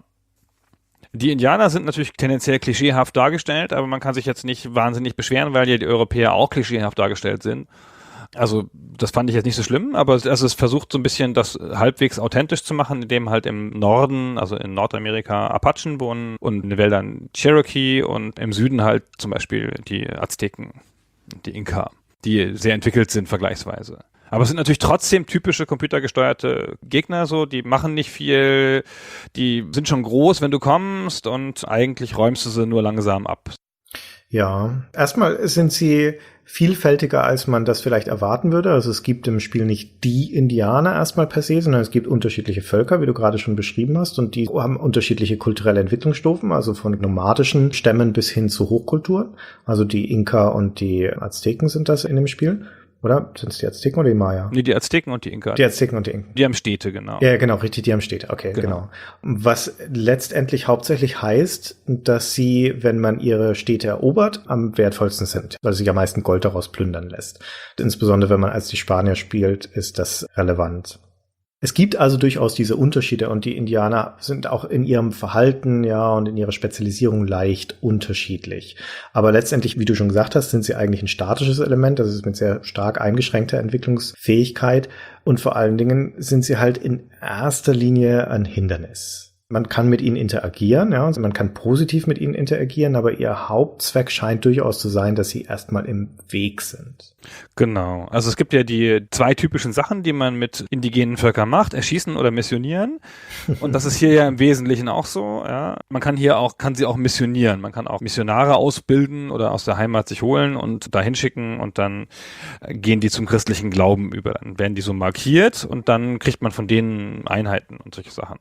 Die Indianer sind natürlich tendenziell klischeehaft dargestellt, aber man kann sich jetzt nicht wahnsinnig beschweren, weil ja die Europäer auch klischeehaft dargestellt sind. Also das fand ich jetzt nicht so schlimm, aber also es versucht so ein bisschen das halbwegs authentisch zu machen, indem halt im Norden, also in Nordamerika Apachen wohnen und in den Wäldern Cherokee und im Süden halt zum Beispiel die Azteken, die Inka, die sehr entwickelt sind vergleichsweise. Aber es sind natürlich trotzdem typische computergesteuerte Gegner, so, die machen nicht viel, die sind schon groß, wenn du kommst und eigentlich räumst du sie nur langsam ab. Ja, erstmal sind sie vielfältiger, als man das vielleicht erwarten würde. Also es gibt im Spiel nicht die Indianer erstmal per se, sondern es gibt unterschiedliche Völker, wie du gerade schon beschrieben hast, und die haben unterschiedliche kulturelle Entwicklungsstufen, also von nomadischen Stämmen bis hin zu Hochkulturen. Also die Inka und die Azteken sind das in dem Spiel. Oder? Sind es die Azteken oder die Maya? Nee, die Azteken und die Inka. Die Azteken und die Inka. Die haben Städte, genau. Ja, genau, richtig, die haben Städte. Okay, genau. genau. Was letztendlich hauptsächlich heißt, dass sie, wenn man ihre Städte erobert, am wertvollsten sind, weil sich am meisten Gold daraus plündern lässt. Insbesondere, wenn man als die Spanier spielt, ist das relevant. Es gibt also durchaus diese Unterschiede und die Indianer sind auch in ihrem Verhalten, ja, und in ihrer Spezialisierung leicht unterschiedlich. Aber letztendlich, wie du schon gesagt hast, sind sie eigentlich ein statisches Element, das ist mit sehr stark eingeschränkter Entwicklungsfähigkeit und vor allen Dingen sind sie halt in erster Linie ein Hindernis. Man kann mit ihnen interagieren, ja, also man kann positiv mit ihnen interagieren, aber ihr Hauptzweck scheint durchaus zu sein, dass sie erstmal im Weg sind. Genau. Also es gibt ja die zwei typischen Sachen, die man mit indigenen Völkern macht, erschießen oder missionieren. Und das ist hier ja im Wesentlichen auch so, ja. Man kann hier auch, kann sie auch missionieren. Man kann auch Missionare ausbilden oder aus der Heimat sich holen und da hinschicken und dann gehen die zum christlichen Glauben über. Dann werden die so markiert und dann kriegt man von denen Einheiten und solche Sachen.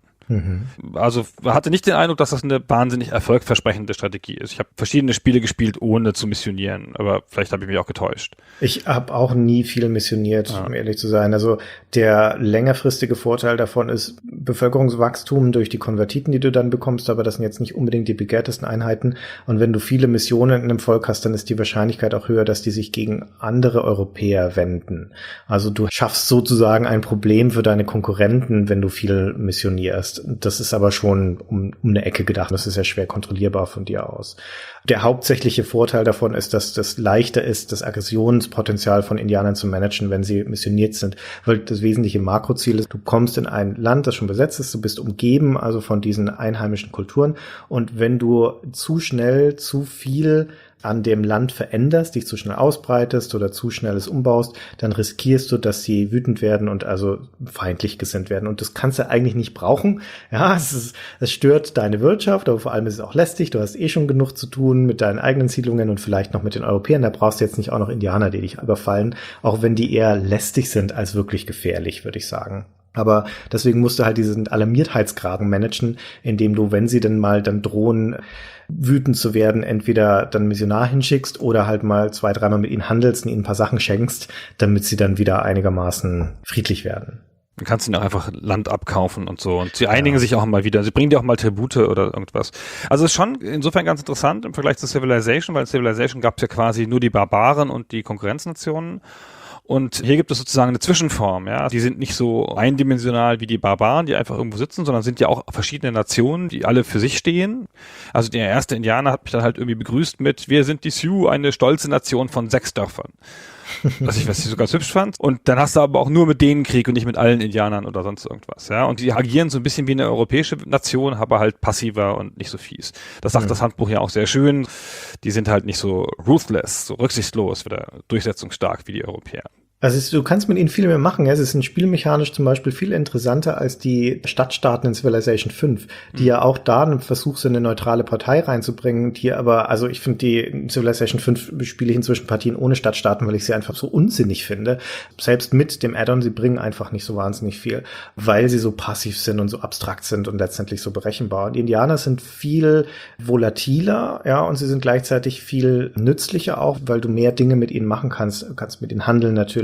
Also hatte nicht den Eindruck, dass das eine wahnsinnig erfolgversprechende Strategie ist. Ich habe verschiedene Spiele gespielt, ohne zu missionieren, aber vielleicht habe ich mich auch getäuscht. Ich habe auch nie viel missioniert, ja. um ehrlich zu sein. Also der längerfristige Vorteil davon ist Bevölkerungswachstum durch die Konvertiten, die du dann bekommst, aber das sind jetzt nicht unbedingt die begehrtesten Einheiten. Und wenn du viele Missionen in einem Volk hast, dann ist die Wahrscheinlichkeit auch höher, dass die sich gegen andere Europäer wenden. Also du schaffst sozusagen ein Problem für deine Konkurrenten, wenn du viel missionierst. Das ist aber schon um, um eine Ecke gedacht. Das ist ja schwer kontrollierbar von dir aus. Der hauptsächliche Vorteil davon ist, dass das leichter ist, das Aggressionspotenzial von Indianern zu managen, wenn sie missioniert sind. Weil das wesentliche Makroziel ist, du kommst in ein Land, das schon besetzt ist, du bist umgeben also von diesen einheimischen Kulturen. Und wenn du zu schnell, zu viel an dem Land veränderst, dich zu schnell ausbreitest oder zu schnell es umbaust, dann riskierst du, dass sie wütend werden und also feindlich gesinnt werden. Und das kannst du eigentlich nicht brauchen. Ja, es ist, es stört deine Wirtschaft, aber vor allem ist es auch lästig. Du hast eh schon genug zu tun mit deinen eigenen Siedlungen und vielleicht noch mit den Europäern. Da brauchst du jetzt nicht auch noch Indianer, die dich überfallen, auch wenn die eher lästig sind als wirklich gefährlich, würde ich sagen. Aber deswegen musst du halt diesen Alarmiertheitsgraden managen, indem du, wenn sie denn mal dann drohen, wütend zu werden, entweder dann Missionar hinschickst oder halt mal zwei, dreimal mit ihnen handelst und ihnen ein paar Sachen schenkst, damit sie dann wieder einigermaßen friedlich werden. Du kannst ihnen auch einfach Land abkaufen und so. Und sie einigen ja. sich auch mal wieder. Sie bringen dir auch mal Tribute oder irgendwas. Also es ist schon insofern ganz interessant im Vergleich zu Civilization, weil in Civilization gab es ja quasi nur die Barbaren und die Konkurrenznationen. Und hier gibt es sozusagen eine Zwischenform, ja. Die sind nicht so eindimensional wie die Barbaren, die einfach irgendwo sitzen, sondern sind ja auch verschiedene Nationen, die alle für sich stehen. Also der erste Indianer hat mich dann halt irgendwie begrüßt mit, wir sind die Sioux, eine stolze Nation von sechs Dörfern. Was ich, was ich so ganz hübsch fand. Und dann hast du aber auch nur mit denen Krieg und nicht mit allen Indianern oder sonst irgendwas, ja. Und die agieren so ein bisschen wie eine europäische Nation, aber halt passiver und nicht so fies. Das sagt mhm. das Handbuch ja auch sehr schön. Die sind halt nicht so ruthless, so rücksichtslos oder durchsetzungsstark wie die Europäer. Also es, du kannst mit ihnen viel mehr machen. Ja? Es ist spielmechanisch zum Beispiel viel interessanter als die Stadtstaaten in Civilization fünf, die mhm. ja auch da einen Versuch sind, eine neutrale Partei reinzubringen, die aber, also ich finde die Civilization fünf spiele ich inzwischen Partien ohne Stadtstaaten, weil ich sie einfach so unsinnig finde. Selbst mit dem Add-on, sie bringen einfach nicht so wahnsinnig viel, weil sie so passiv sind und so abstrakt sind und letztendlich so berechenbar. Und die Indianer sind viel volatiler, ja, und sie sind gleichzeitig viel nützlicher auch, weil du mehr Dinge mit ihnen machen kannst. Du kannst mit ihnen handeln natürlich.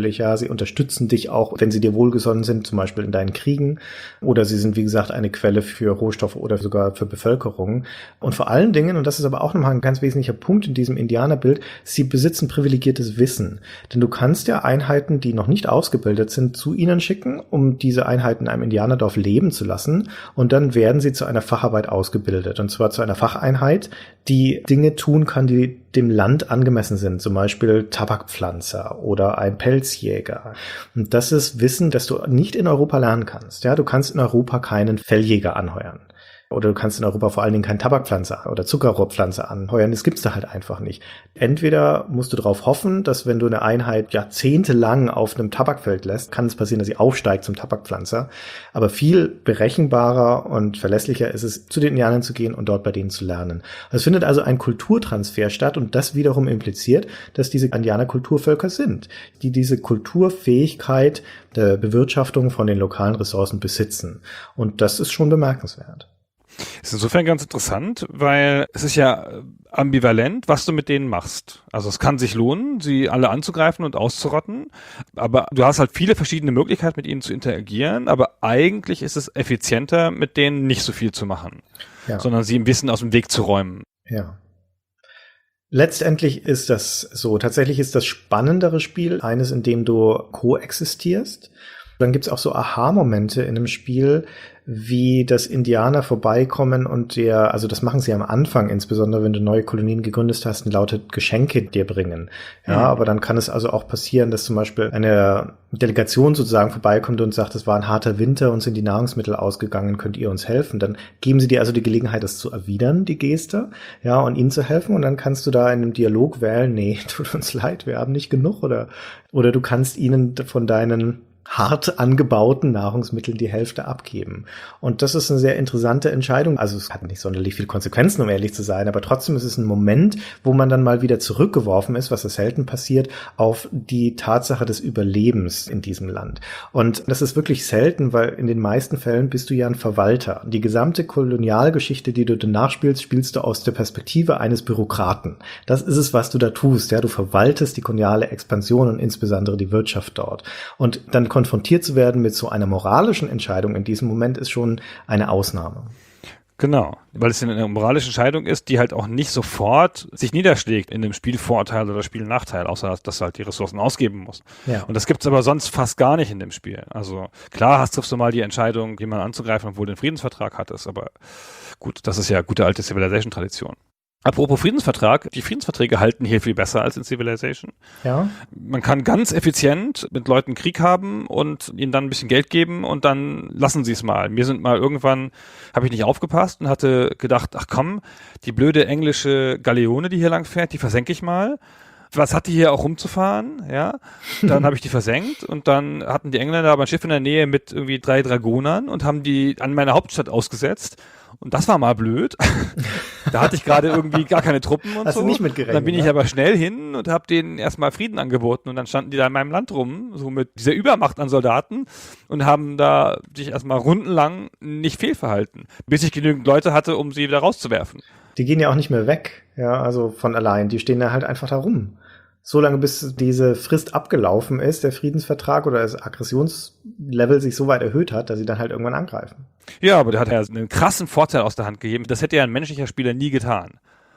natürlich, ja. Sie unterstützen dich auch, wenn sie dir wohlgesonnen sind, zum Beispiel in deinen Kriegen. Oder sie sind, wie gesagt, eine Quelle für Rohstoffe oder sogar für Bevölkerung. Und vor allen Dingen, und das ist aber auch nochmal ein ganz wesentlicher Punkt in diesem Indianerbild, sie besitzen privilegiertes Wissen. Denn du kannst ja Einheiten, die noch nicht ausgebildet sind, zu ihnen schicken, um diese Einheiten in einem Indianerdorf leben zu lassen. Und dann werden sie zu einer Facharbeit ausgebildet. Und zwar zu einer Facheinheit, die Dinge tun kann, die dem Land angemessen sind. Zum Beispiel Tabakpflanzer oder ein Pelzjäger. Und das ist Wissen, das du nicht in Europa lernen kannst. Ja, du kannst in Europa keinen Felljäger anheuern. Oder du kannst in Europa vor allen Dingen keinen Tabakpflanzer oder Zuckerrohrpflanzer anheuern. Das gibt's da halt einfach nicht. Entweder musst du darauf hoffen, dass wenn du eine Einheit jahrzehntelang auf einem Tabakfeld lässt, kann es passieren, dass sie aufsteigt zum Tabakpflanzer. Aber viel berechenbarer und verlässlicher ist es, zu den Indianern zu gehen und dort bei denen zu lernen. Es findet also ein Kulturtransfer statt und das wiederum impliziert, dass diese Indianer Kulturvölker sind, die diese Kulturfähigkeit der Bewirtschaftung von den lokalen Ressourcen besitzen. Und das ist schon bemerkenswert. Ist insofern ganz interessant, weil es ist ja ambivalent, was du mit denen machst. Also es kann sich lohnen, sie alle anzugreifen und auszurotten, aber du hast halt viele verschiedene Möglichkeiten, mit ihnen zu interagieren, aber eigentlich ist es effizienter, mit denen nicht so viel zu machen, ja. sondern sie im Wissen aus dem Weg zu räumen. Ja. Letztendlich ist das so. Tatsächlich ist das spannendere Spiel eines, in dem du koexistierst. Dann gibt's auch so Aha-Momente in dem Spiel, wie das Indianer vorbeikommen und der, also das machen sie am Anfang, insbesondere wenn du neue Kolonien gegründet hast, und laute Geschenke dir bringen. Ja, mhm. aber dann kann es also auch passieren, dass zum Beispiel eine Delegation sozusagen vorbeikommt und sagt, es war ein harter Winter, uns sind die Nahrungsmittel ausgegangen, könnt ihr uns helfen? Dann geben sie dir also die Gelegenheit, das zu erwidern, die Geste, ja, und ihnen zu helfen, und dann kannst du da in einem Dialog wählen, nee, tut uns leid, wir haben nicht genug, oder, oder du kannst ihnen von deinen hart angebauten Nahrungsmitteln die Hälfte abgeben. Und das ist eine sehr interessante Entscheidung. Also es hat nicht sonderlich viele Konsequenzen, um ehrlich zu sein, aber trotzdem ist es ein Moment, wo man dann mal wieder zurückgeworfen ist, was so selten passiert, auf die Tatsache des Überlebens in diesem Land. Und das ist wirklich selten, weil in den meisten Fällen bist du ja ein Verwalter. Die gesamte Kolonialgeschichte, die du danach spielst, spielst du aus der Perspektive eines Bürokraten. Das ist es, was du da tust. Ja, du verwaltest die koloniale Expansion und insbesondere die Wirtschaft dort. Und dann konfrontiert zu werden mit so einer moralischen Entscheidung in diesem Moment ist schon eine Ausnahme. Genau, weil es eine moralische Entscheidung ist, die halt auch nicht sofort sich niederschlägt in dem Spielvorteil oder Spielnachteil, außer dass du halt die Ressourcen ausgeben musst. Ja. Und das gibt's aber sonst fast gar nicht in dem Spiel. Also klar hast triffst du mal die Entscheidung, jemanden anzugreifen, obwohl du den Friedensvertrag hattest, aber gut, das ist ja gute alte Civilization-Tradition. Apropos Friedensvertrag, die Friedensverträge halten hier viel besser als in Civilization. Ja. Man kann ganz effizient mit Leuten Krieg haben und ihnen dann ein bisschen Geld geben und dann lassen sie es mal. Mir sind mal irgendwann, habe ich nicht aufgepasst und hatte gedacht, ach komm, die blöde englische Galeone, die hier lang fährt, die versenke ich mal. Was hat die hier auch rumzufahren, ja? Dann habe ich die versenkt und dann hatten die Engländer aber ein Schiff in der Nähe mit irgendwie drei Dragonern und haben die an meine Hauptstadt ausgesetzt. Und das war mal blöd. Da hatte ich gerade irgendwie gar keine Truppen und Hast so. Du nicht mitgerechnet, dann bin ich ne? aber schnell hin und habe denen erstmal Frieden angeboten und dann standen die da in meinem Land rum, so mit dieser Übermacht an Soldaten und haben da sich erstmal rundenlang nicht fehlverhalten, bis ich genügend Leute hatte, um sie wieder rauszuwerfen. Die gehen ja auch nicht mehr weg, ja, also von allein. Die stehen da halt einfach da rum. So lange, bis diese Frist abgelaufen ist, der Friedensvertrag oder das Aggressionslevel sich so weit erhöht hat, dass sie dann halt irgendwann angreifen. Ja, aber der hat ja einen krassen Vorteil aus der Hand gegeben. Das hätte ja ein menschlicher Spieler nie getan.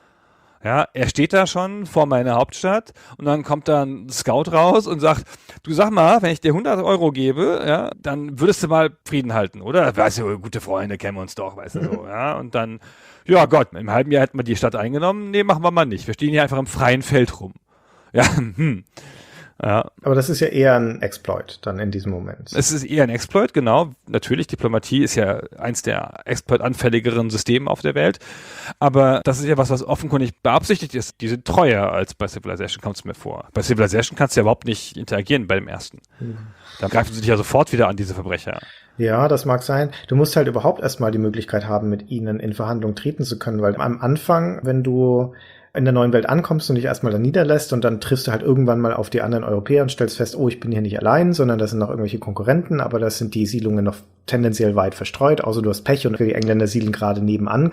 Ja, er steht da schon vor meiner Hauptstadt und dann kommt da ein Scout raus und sagt, du sag mal, wenn ich dir hundert Euro gebe, ja, dann würdest du mal Frieden halten, oder? Weißt du, gute Freunde, kennen wir uns doch, weißt du so, ja. Und dann, ja Gott, im halben Jahr hätten wir die Stadt eingenommen. Nee, machen wir mal nicht. Wir stehen hier einfach im freien Feld rum. Ja, hm. Ja. Aber das ist ja eher ein Exploit dann in diesem Moment. Es ist eher ein Exploit, genau. Natürlich, Diplomatie ist ja eins der exploitanfälligeren Systeme auf der Welt. Aber das ist ja was, was offenkundig beabsichtigt ist. Die sind treuer als bei Civilization, kommt es mir vor. Bei Civilization kannst du ja überhaupt nicht interagieren bei dem ersten. Mhm. Da greifen sie dich ja sofort wieder an, diese Verbrecher. Ja, das mag sein. Du musst halt überhaupt erstmal die Möglichkeit haben, mit ihnen in Verhandlungen treten zu können, weil am Anfang, wenn du in der neuen Welt ankommst und dich erstmal da niederlässt und dann triffst du halt irgendwann mal auf die anderen Europäer und stellst fest, oh, ich bin hier nicht allein, sondern das sind noch irgendwelche Konkurrenten, aber das sind die Siedlungen noch tendenziell weit verstreut, außer du hast Pech und die Engländer siedeln gerade nebenan.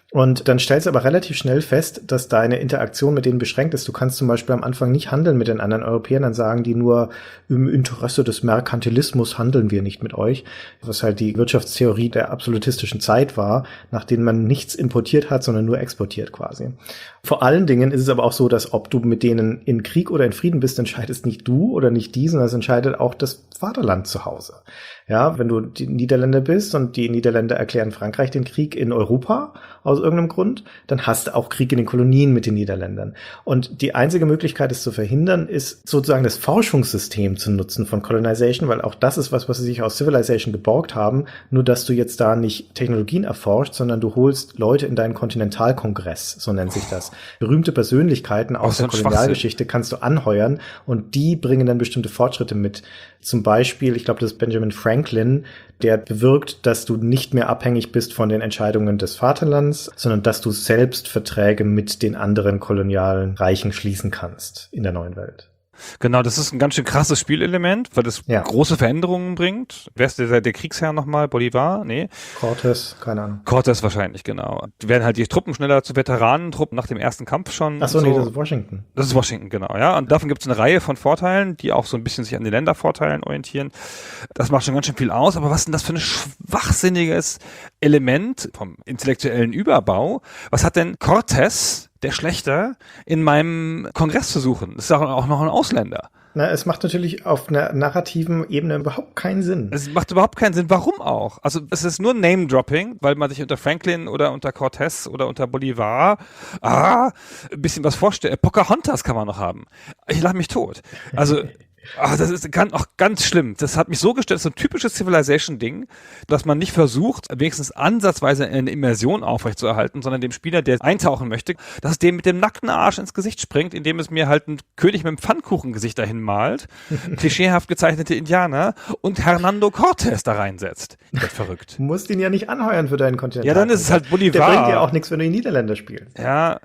Und dann stellst du aber relativ schnell fest, dass deine Interaktion mit denen beschränkt ist. Du kannst zum Beispiel am Anfang nicht handeln mit den anderen Europäern, dann sagen die nur, im Interesse des Merkantilismus handeln wir nicht mit euch. Was halt die Wirtschaftstheorie der absolutistischen Zeit war, nach denen man nichts importiert hat, sondern nur exportiert quasi. Vor allen Dingen ist es aber auch so, dass ob du mit denen in Krieg oder in Frieden bist, entscheidest nicht du oder nicht die, sondern es entscheidet auch das Vaterland zu Hause. Ja, wenn du die Niederländer bist und die Niederländer erklären Frankreich den Krieg in Europa aus irgendeinem Grund, dann hast du auch Krieg in den Kolonien mit den Niederländern. Und die einzige Möglichkeit, es zu verhindern, ist sozusagen das Forschungssystem zu nutzen von Colonization, weil auch das ist was, was sie sich aus Civilization geborgt haben, nur dass du jetzt da nicht Technologien erforscht, sondern du holst Leute in deinen Kontinentalkongress, so nennt sich das. Berühmte Persönlichkeiten aus der Kolonialgeschichte kannst du anheuern und die bringen dann bestimmte Fortschritte mit. Zum Beispiel, ich glaube, das ist Benjamin Franklin, der bewirkt, dass du nicht mehr abhängig bist von den Entscheidungen des Vaterlands, sondern dass du selbst Verträge mit den anderen kolonialen Reichen schließen kannst in der neuen Welt. Genau, das ist ein ganz schön krasses Spielelement, weil das ja. große Veränderungen bringt. Wer ist der, der Kriegsherr nochmal? Bolivar? Nee. Cortés, keine Ahnung. Cortés wahrscheinlich, genau. Die werden halt die Truppen schneller zu Veteranentruppen nach dem ersten Kampf schon. Ach so, so. Nee, das ist Washington. Das ist Washington, genau, ja. Und davon gibt es eine Reihe von Vorteilen, die auch so ein bisschen sich an den Ländervorteilen orientieren. Das macht schon ganz schön viel aus, aber was ist denn das für ein schwachsinniges Element vom intellektuellen Überbau? Was hat denn Cortés, der Schlechter, in meinem Kongress zu suchen? Das ist auch noch ein Ausländer. Na, es macht natürlich auf einer narrativen Ebene überhaupt keinen Sinn. Es macht überhaupt keinen Sinn. Warum auch? Also es ist nur Name-Dropping, weil man sich unter Franklin oder unter Cortés oder unter Bolivar ah, ein bisschen was vorstellt. Pocahontas kann man noch haben. Ich lache mich tot. Also Ah, das ist ganz, auch ganz schlimm. Das hat mich so gestellt, das ist so ein typisches Civilization-Ding, dass man nicht versucht, wenigstens ansatzweise eine Immersion aufrechtzuerhalten, sondern dem Spieler, der eintauchen möchte, dass es dem mit dem nackten Arsch ins Gesicht springt, indem es mir halt ein König mit einem Pfannkuchengesicht dahin malt, klischeehaft gezeichnete Indianer und Hernando Cortés da reinsetzt. Ich werd verrückt. Du musst ihn ja nicht anheuern für deinen Kontinent. Ja, dann ist es halt Bolivar. Der bringt dir auch nichts, wenn du die Niederländer spielst. Ja.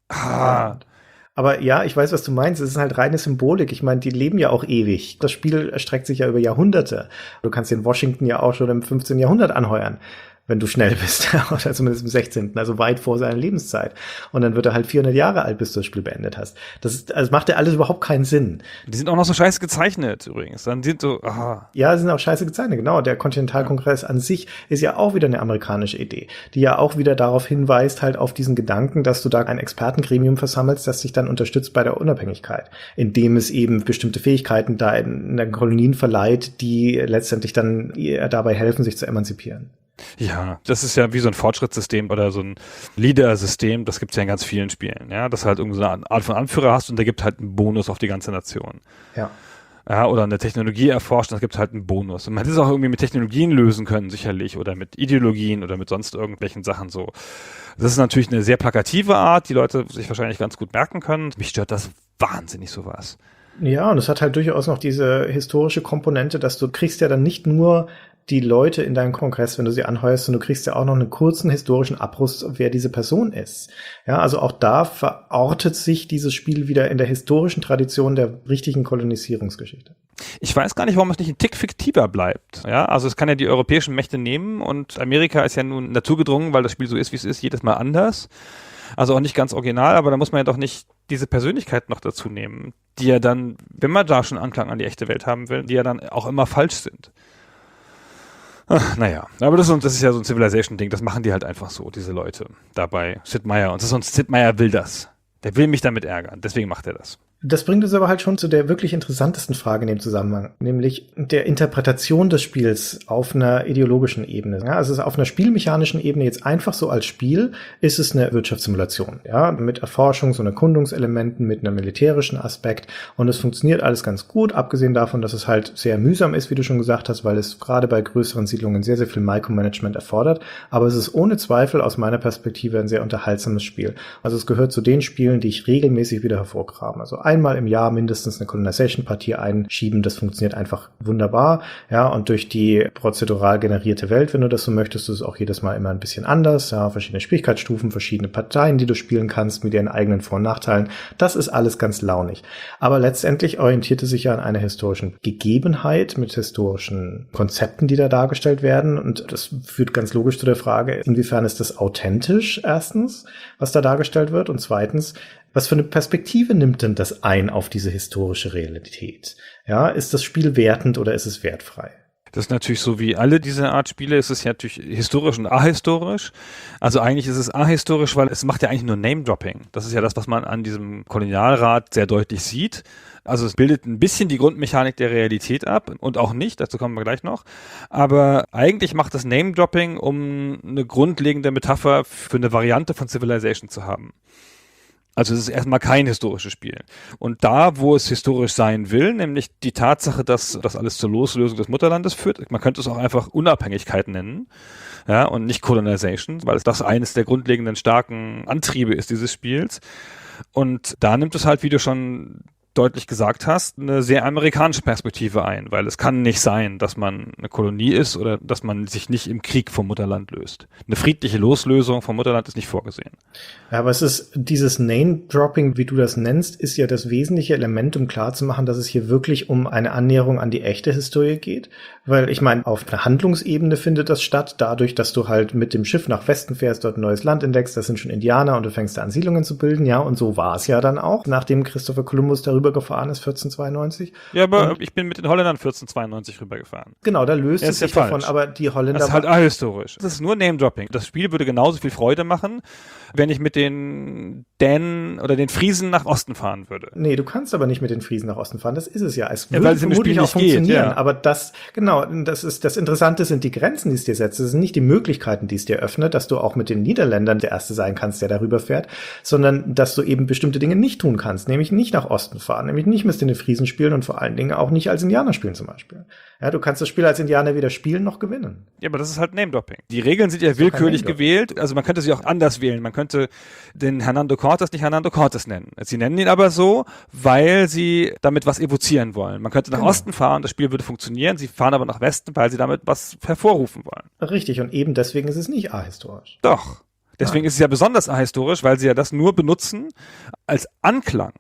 Ah. Aber ja, ich weiß, was du meinst. Es ist halt reine Symbolik. Ich meine, die leben ja auch ewig. Das Spiel erstreckt sich ja über Jahrhunderte. Du kannst den Washington ja auch schon im fünfzehnten Jahrhundert anheuern, wenn du schnell bist, oder zumindest im sechzehnten, also weit vor seiner Lebenszeit. Und dann wird er halt vierhundert Jahre alt, bis du das Spiel beendet hast. Das ist, also macht ja alles überhaupt keinen Sinn. Die sind auch noch so scheiße gezeichnet, übrigens. Dann sind so, aha. Ja, sie sind auch scheiße gezeichnet, genau. Der Kontinentalkongress an sich ist ja auch wieder eine amerikanische Idee, die ja auch wieder darauf hinweist, halt auf diesen Gedanken, dass du da ein Expertengremium versammelst, das dich dann unterstützt bei der Unabhängigkeit, indem es eben bestimmte Fähigkeiten da in den Kolonien verleiht, die letztendlich dann dabei helfen, sich zu emanzipieren. Ja, das ist ja wie so ein Fortschrittssystem oder so ein Leader-System, das gibt's ja in ganz vielen Spielen, ja, dass du halt irgendwie so eine Art von Anführer hast und der gibt halt einen Bonus auf die ganze Nation. Ja. Ja, oder eine Technologie erforscht, das gibt halt einen Bonus. Und man hätte es auch irgendwie mit Technologien lösen können, sicherlich, oder mit Ideologien oder mit sonst irgendwelchen Sachen so. Das ist natürlich eine sehr plakative Art, die Leute sich wahrscheinlich ganz gut merken können. Mich stört das wahnsinnig, sowas. Ja, und es hat halt durchaus noch diese historische Komponente, dass du kriegst ja dann nicht nur die Leute in deinem Kongress, wenn du sie anheuerst, und du kriegst ja auch noch einen kurzen historischen Abriss, wer diese Person ist. Ja, also auch da verortet sich dieses Spiel wieder in der historischen Tradition der richtigen Kolonisierungsgeschichte. Ich weiß gar nicht, warum es nicht ein Tick fiktiver bleibt. Ja, also es kann ja die europäischen Mächte nehmen und Amerika ist ja nun naturgedrungen, weil das Spiel so ist, wie es ist, jedes Mal anders. Also auch nicht ganz original, aber da muss man ja doch nicht diese Persönlichkeit noch dazu nehmen, die ja dann, wenn man da schon Anklang an die echte Welt haben will, die ja dann auch immer falsch sind. Ach, naja, aber das ist, das ist ja so ein Civilization-Ding, das machen die halt einfach so, diese Leute, dabei. Sid Meier, und sonst Sid Meier will das. Der will mich damit ärgern, deswegen macht er das. Das bringt uns aber halt schon zu der wirklich interessantesten Frage in dem Zusammenhang, nämlich der Interpretation des Spiels auf einer ideologischen Ebene. Ja, also auf einer spielmechanischen Ebene jetzt einfach so als Spiel ist es eine Wirtschaftssimulation, ja, mit Erforschungs- und Erkundungselementen, mit einem militärischen Aspekt, und es funktioniert alles ganz gut, abgesehen davon, dass es halt sehr mühsam ist, wie du schon gesagt hast, weil es gerade bei größeren Siedlungen sehr, sehr viel Micromanagement erfordert, aber es ist ohne Zweifel aus meiner Perspektive ein sehr unterhaltsames Spiel. Also es gehört zu den Spielen, die ich regelmäßig wieder hervorgrabe. Also einmal im Jahr mindestens eine Colonization-Partie einschieben. Das funktioniert einfach wunderbar. Ja, und durch die prozedural generierte Welt, wenn du das so möchtest, ist es auch jedes Mal immer ein bisschen anders. Ja, verschiedene Schwierigkeitsstufen, verschiedene Parteien, die du spielen kannst mit ihren eigenen Vor- und Nachteilen. Das ist alles ganz launig. Aber letztendlich orientiert es sich ja an einer historischen Gegebenheit mit historischen Konzepten, die da dargestellt werden. Und das führt ganz logisch zu der Frage, inwiefern ist das authentisch, erstens, was da dargestellt wird, und zweitens, was für eine Perspektive nimmt denn das ein auf diese historische Realität? Ja, ist das Spiel wertend oder ist es wertfrei? Das ist natürlich so wie alle diese Art Spiele, ist es ja natürlich historisch und ahistorisch. Also eigentlich ist es ahistorisch, weil es macht ja eigentlich nur Name-Dropping. Das ist ja das, was man an diesem Kolonialrat sehr deutlich sieht. Also es bildet ein bisschen die Grundmechanik der Realität ab und auch nicht, dazu kommen wir gleich noch. Aber eigentlich macht das Name-Dropping, um eine grundlegende Metapher für eine Variante von Civilization zu haben. Also es ist erstmal kein historisches Spiel. Und da, wo es historisch sein will, nämlich die Tatsache, dass das alles zur Loslösung des Mutterlandes führt, man könnte es auch einfach Unabhängigkeit nennen, ja, und nicht Colonization, weil das eines der grundlegenden starken Antriebe ist dieses Spiels. Und da nimmt es halt, wie du schon deutlich gesagt hast, eine sehr amerikanische Perspektive ein, weil es kann nicht sein, dass man eine Kolonie ist oder dass man sich nicht im Krieg vom Mutterland löst. Eine friedliche Loslösung vom Mutterland ist nicht vorgesehen. Ja, aber es ist dieses Name-Dropping, wie du das nennst, ist ja das wesentliche Element, um klarzumachen, dass es hier wirklich um eine Annäherung an die echte Historie geht. Weil ich meine, auf einer Handlungsebene findet das statt, dadurch, dass du halt mit dem Schiff nach Westen fährst, dort ein neues Land entdeckst, das sind schon Indianer und du fängst da an Siedlungen zu bilden, ja, und so war es ja dann auch, nachdem Christopher Columbus darüber gefahren ist, vierzehnhundertzweiundneunzig. Ja, aber und ich bin mit den Holländern vierzehnhundertzweiundneunzig rübergefahren. Genau, da löst Ja, es ist ja sich falsch. davon, aber die Holländer... Das ist halt ahistorisch. Das ist nur Name-Dropping. Das Spiel würde genauso viel Freude machen, wenn ich mit den Dänen oder den Friesen nach Osten fahren würde. Nee, du kannst aber nicht mit den Friesen nach Osten fahren. Das ist es ja. Es Ja, würde weil es im vermutlich Spiel auch nicht geht, funktionieren. ja. Aber das, genau, das ist, das Interessante sind die Grenzen, die es dir setzt. Das sind nicht die Möglichkeiten, die es dir öffnet, dass du auch mit den Niederländern der Erste sein kannst, der darüber fährt, sondern dass du eben bestimmte Dinge nicht tun kannst. Nämlich nicht nach Osten fahren, nämlich nicht mit den Friesen spielen und vor allen Dingen auch nicht als Indianer spielen zum Beispiel. Ja, du kannst das Spiel als Indianer weder spielen noch gewinnen. Ja, aber das ist halt Name-Dropping. Die Regeln sind ja willkürlich gewählt. Also man könnte sie auch anders wählen. Man könnte den Hernando Cortés nicht Hernando Cortés nennen. Sie nennen ihn aber so, weil sie damit was evozieren wollen. Man könnte nach Genau. Osten fahren, das Spiel würde funktionieren. Sie fahren aber nach Westen, weil sie damit was hervorrufen wollen. Richtig, und eben deswegen ist es nicht ahistorisch. Doch. Deswegen Nein. ist es ja besonders ahistorisch, weil sie ja das nur benutzen als Anklang.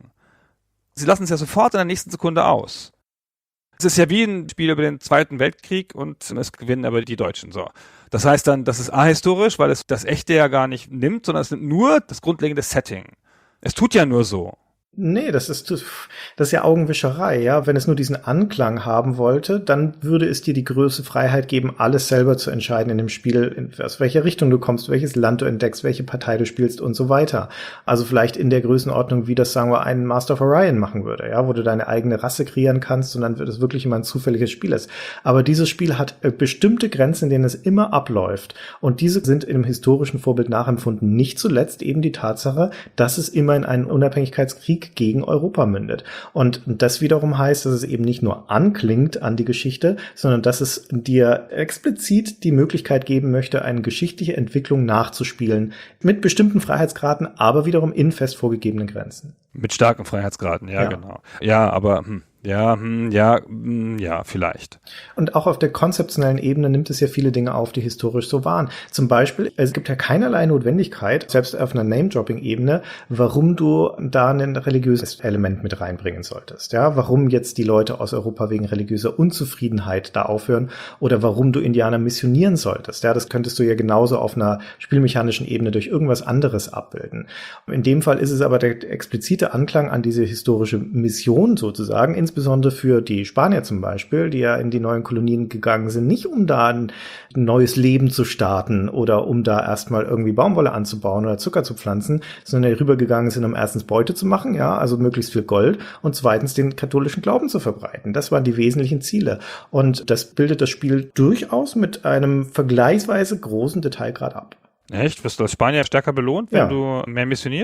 Sie lassen es ja sofort in der nächsten Sekunde aus. Es ist ja wie ein Spiel über den Zweiten Weltkrieg und es gewinnen aber die Deutschen. So. Das heißt dann, das ist ahistorisch, weil es das Echte ja gar nicht nimmt, sondern es nimmt nur das grundlegende Setting. Es tut ja nur so. Nee, das ist, das ist ja Augenwischerei, ja. Wenn es nur diesen Anklang haben wollte, dann würde es dir die größte Freiheit geben, alles selber zu entscheiden in dem Spiel, in, aus welcher Richtung du kommst, welches Land du entdeckst, welche Partei du spielst und so weiter. Also vielleicht in der Größenordnung, wie das, sagen wir, ein Master of Orion machen würde, ja, wo du deine eigene Rasse kreieren kannst und dann wird es wirklich immer ein zufälliges Spiel ist. Aber dieses Spiel hat äh, bestimmte Grenzen, in denen es immer abläuft. Und diese sind im historischen Vorbild nachempfunden. Nicht zuletzt eben die Tatsache, dass es immer in einen Unabhängigkeitskrieg gegen Europa mündet. Und das wiederum heißt, dass es eben nicht nur anklingt an die Geschichte, sondern dass es dir explizit die Möglichkeit geben möchte, eine geschichtliche Entwicklung nachzuspielen mit bestimmten Freiheitsgraden, aber wiederum in fest vorgegebenen Grenzen. Mit starken Freiheitsgraden, ja, Ja. genau. Ja, aber hm, ja, hm, ja, hm, ja, vielleicht. Und auch auf der konzeptionellen Ebene nimmt es ja viele Dinge auf, die historisch so waren. Zum Beispiel, es gibt ja keinerlei Notwendigkeit, selbst auf einer Name-Dropping-Ebene, warum du da ein religiöses Element mit reinbringen solltest. Ja, warum jetzt die Leute aus Europa wegen religiöser Unzufriedenheit da aufhören oder warum du Indianer missionieren solltest. Ja, das könntest du ja genauso auf einer spielmechanischen Ebene durch irgendwas anderes abbilden. In dem Fall ist es aber der explizite Anklang an diese historische Mission sozusagen, insbesondere für die Spanier zum Beispiel, die ja in die neuen Kolonien gegangen sind, nicht um da ein neues Leben zu starten oder um da erstmal irgendwie Baumwolle anzubauen oder Zucker zu pflanzen, sondern die rübergegangen sind, um erstens Beute zu machen, ja, also möglichst viel Gold und zweitens den katholischen Glauben zu verbreiten. Das waren die wesentlichen Ziele. Und das bildet das Spiel durchaus mit einem vergleichsweise großen Detailgrad ab. Echt? Wirst du als Spanier stärker belohnt, wenn Ja. du mehr missionierst?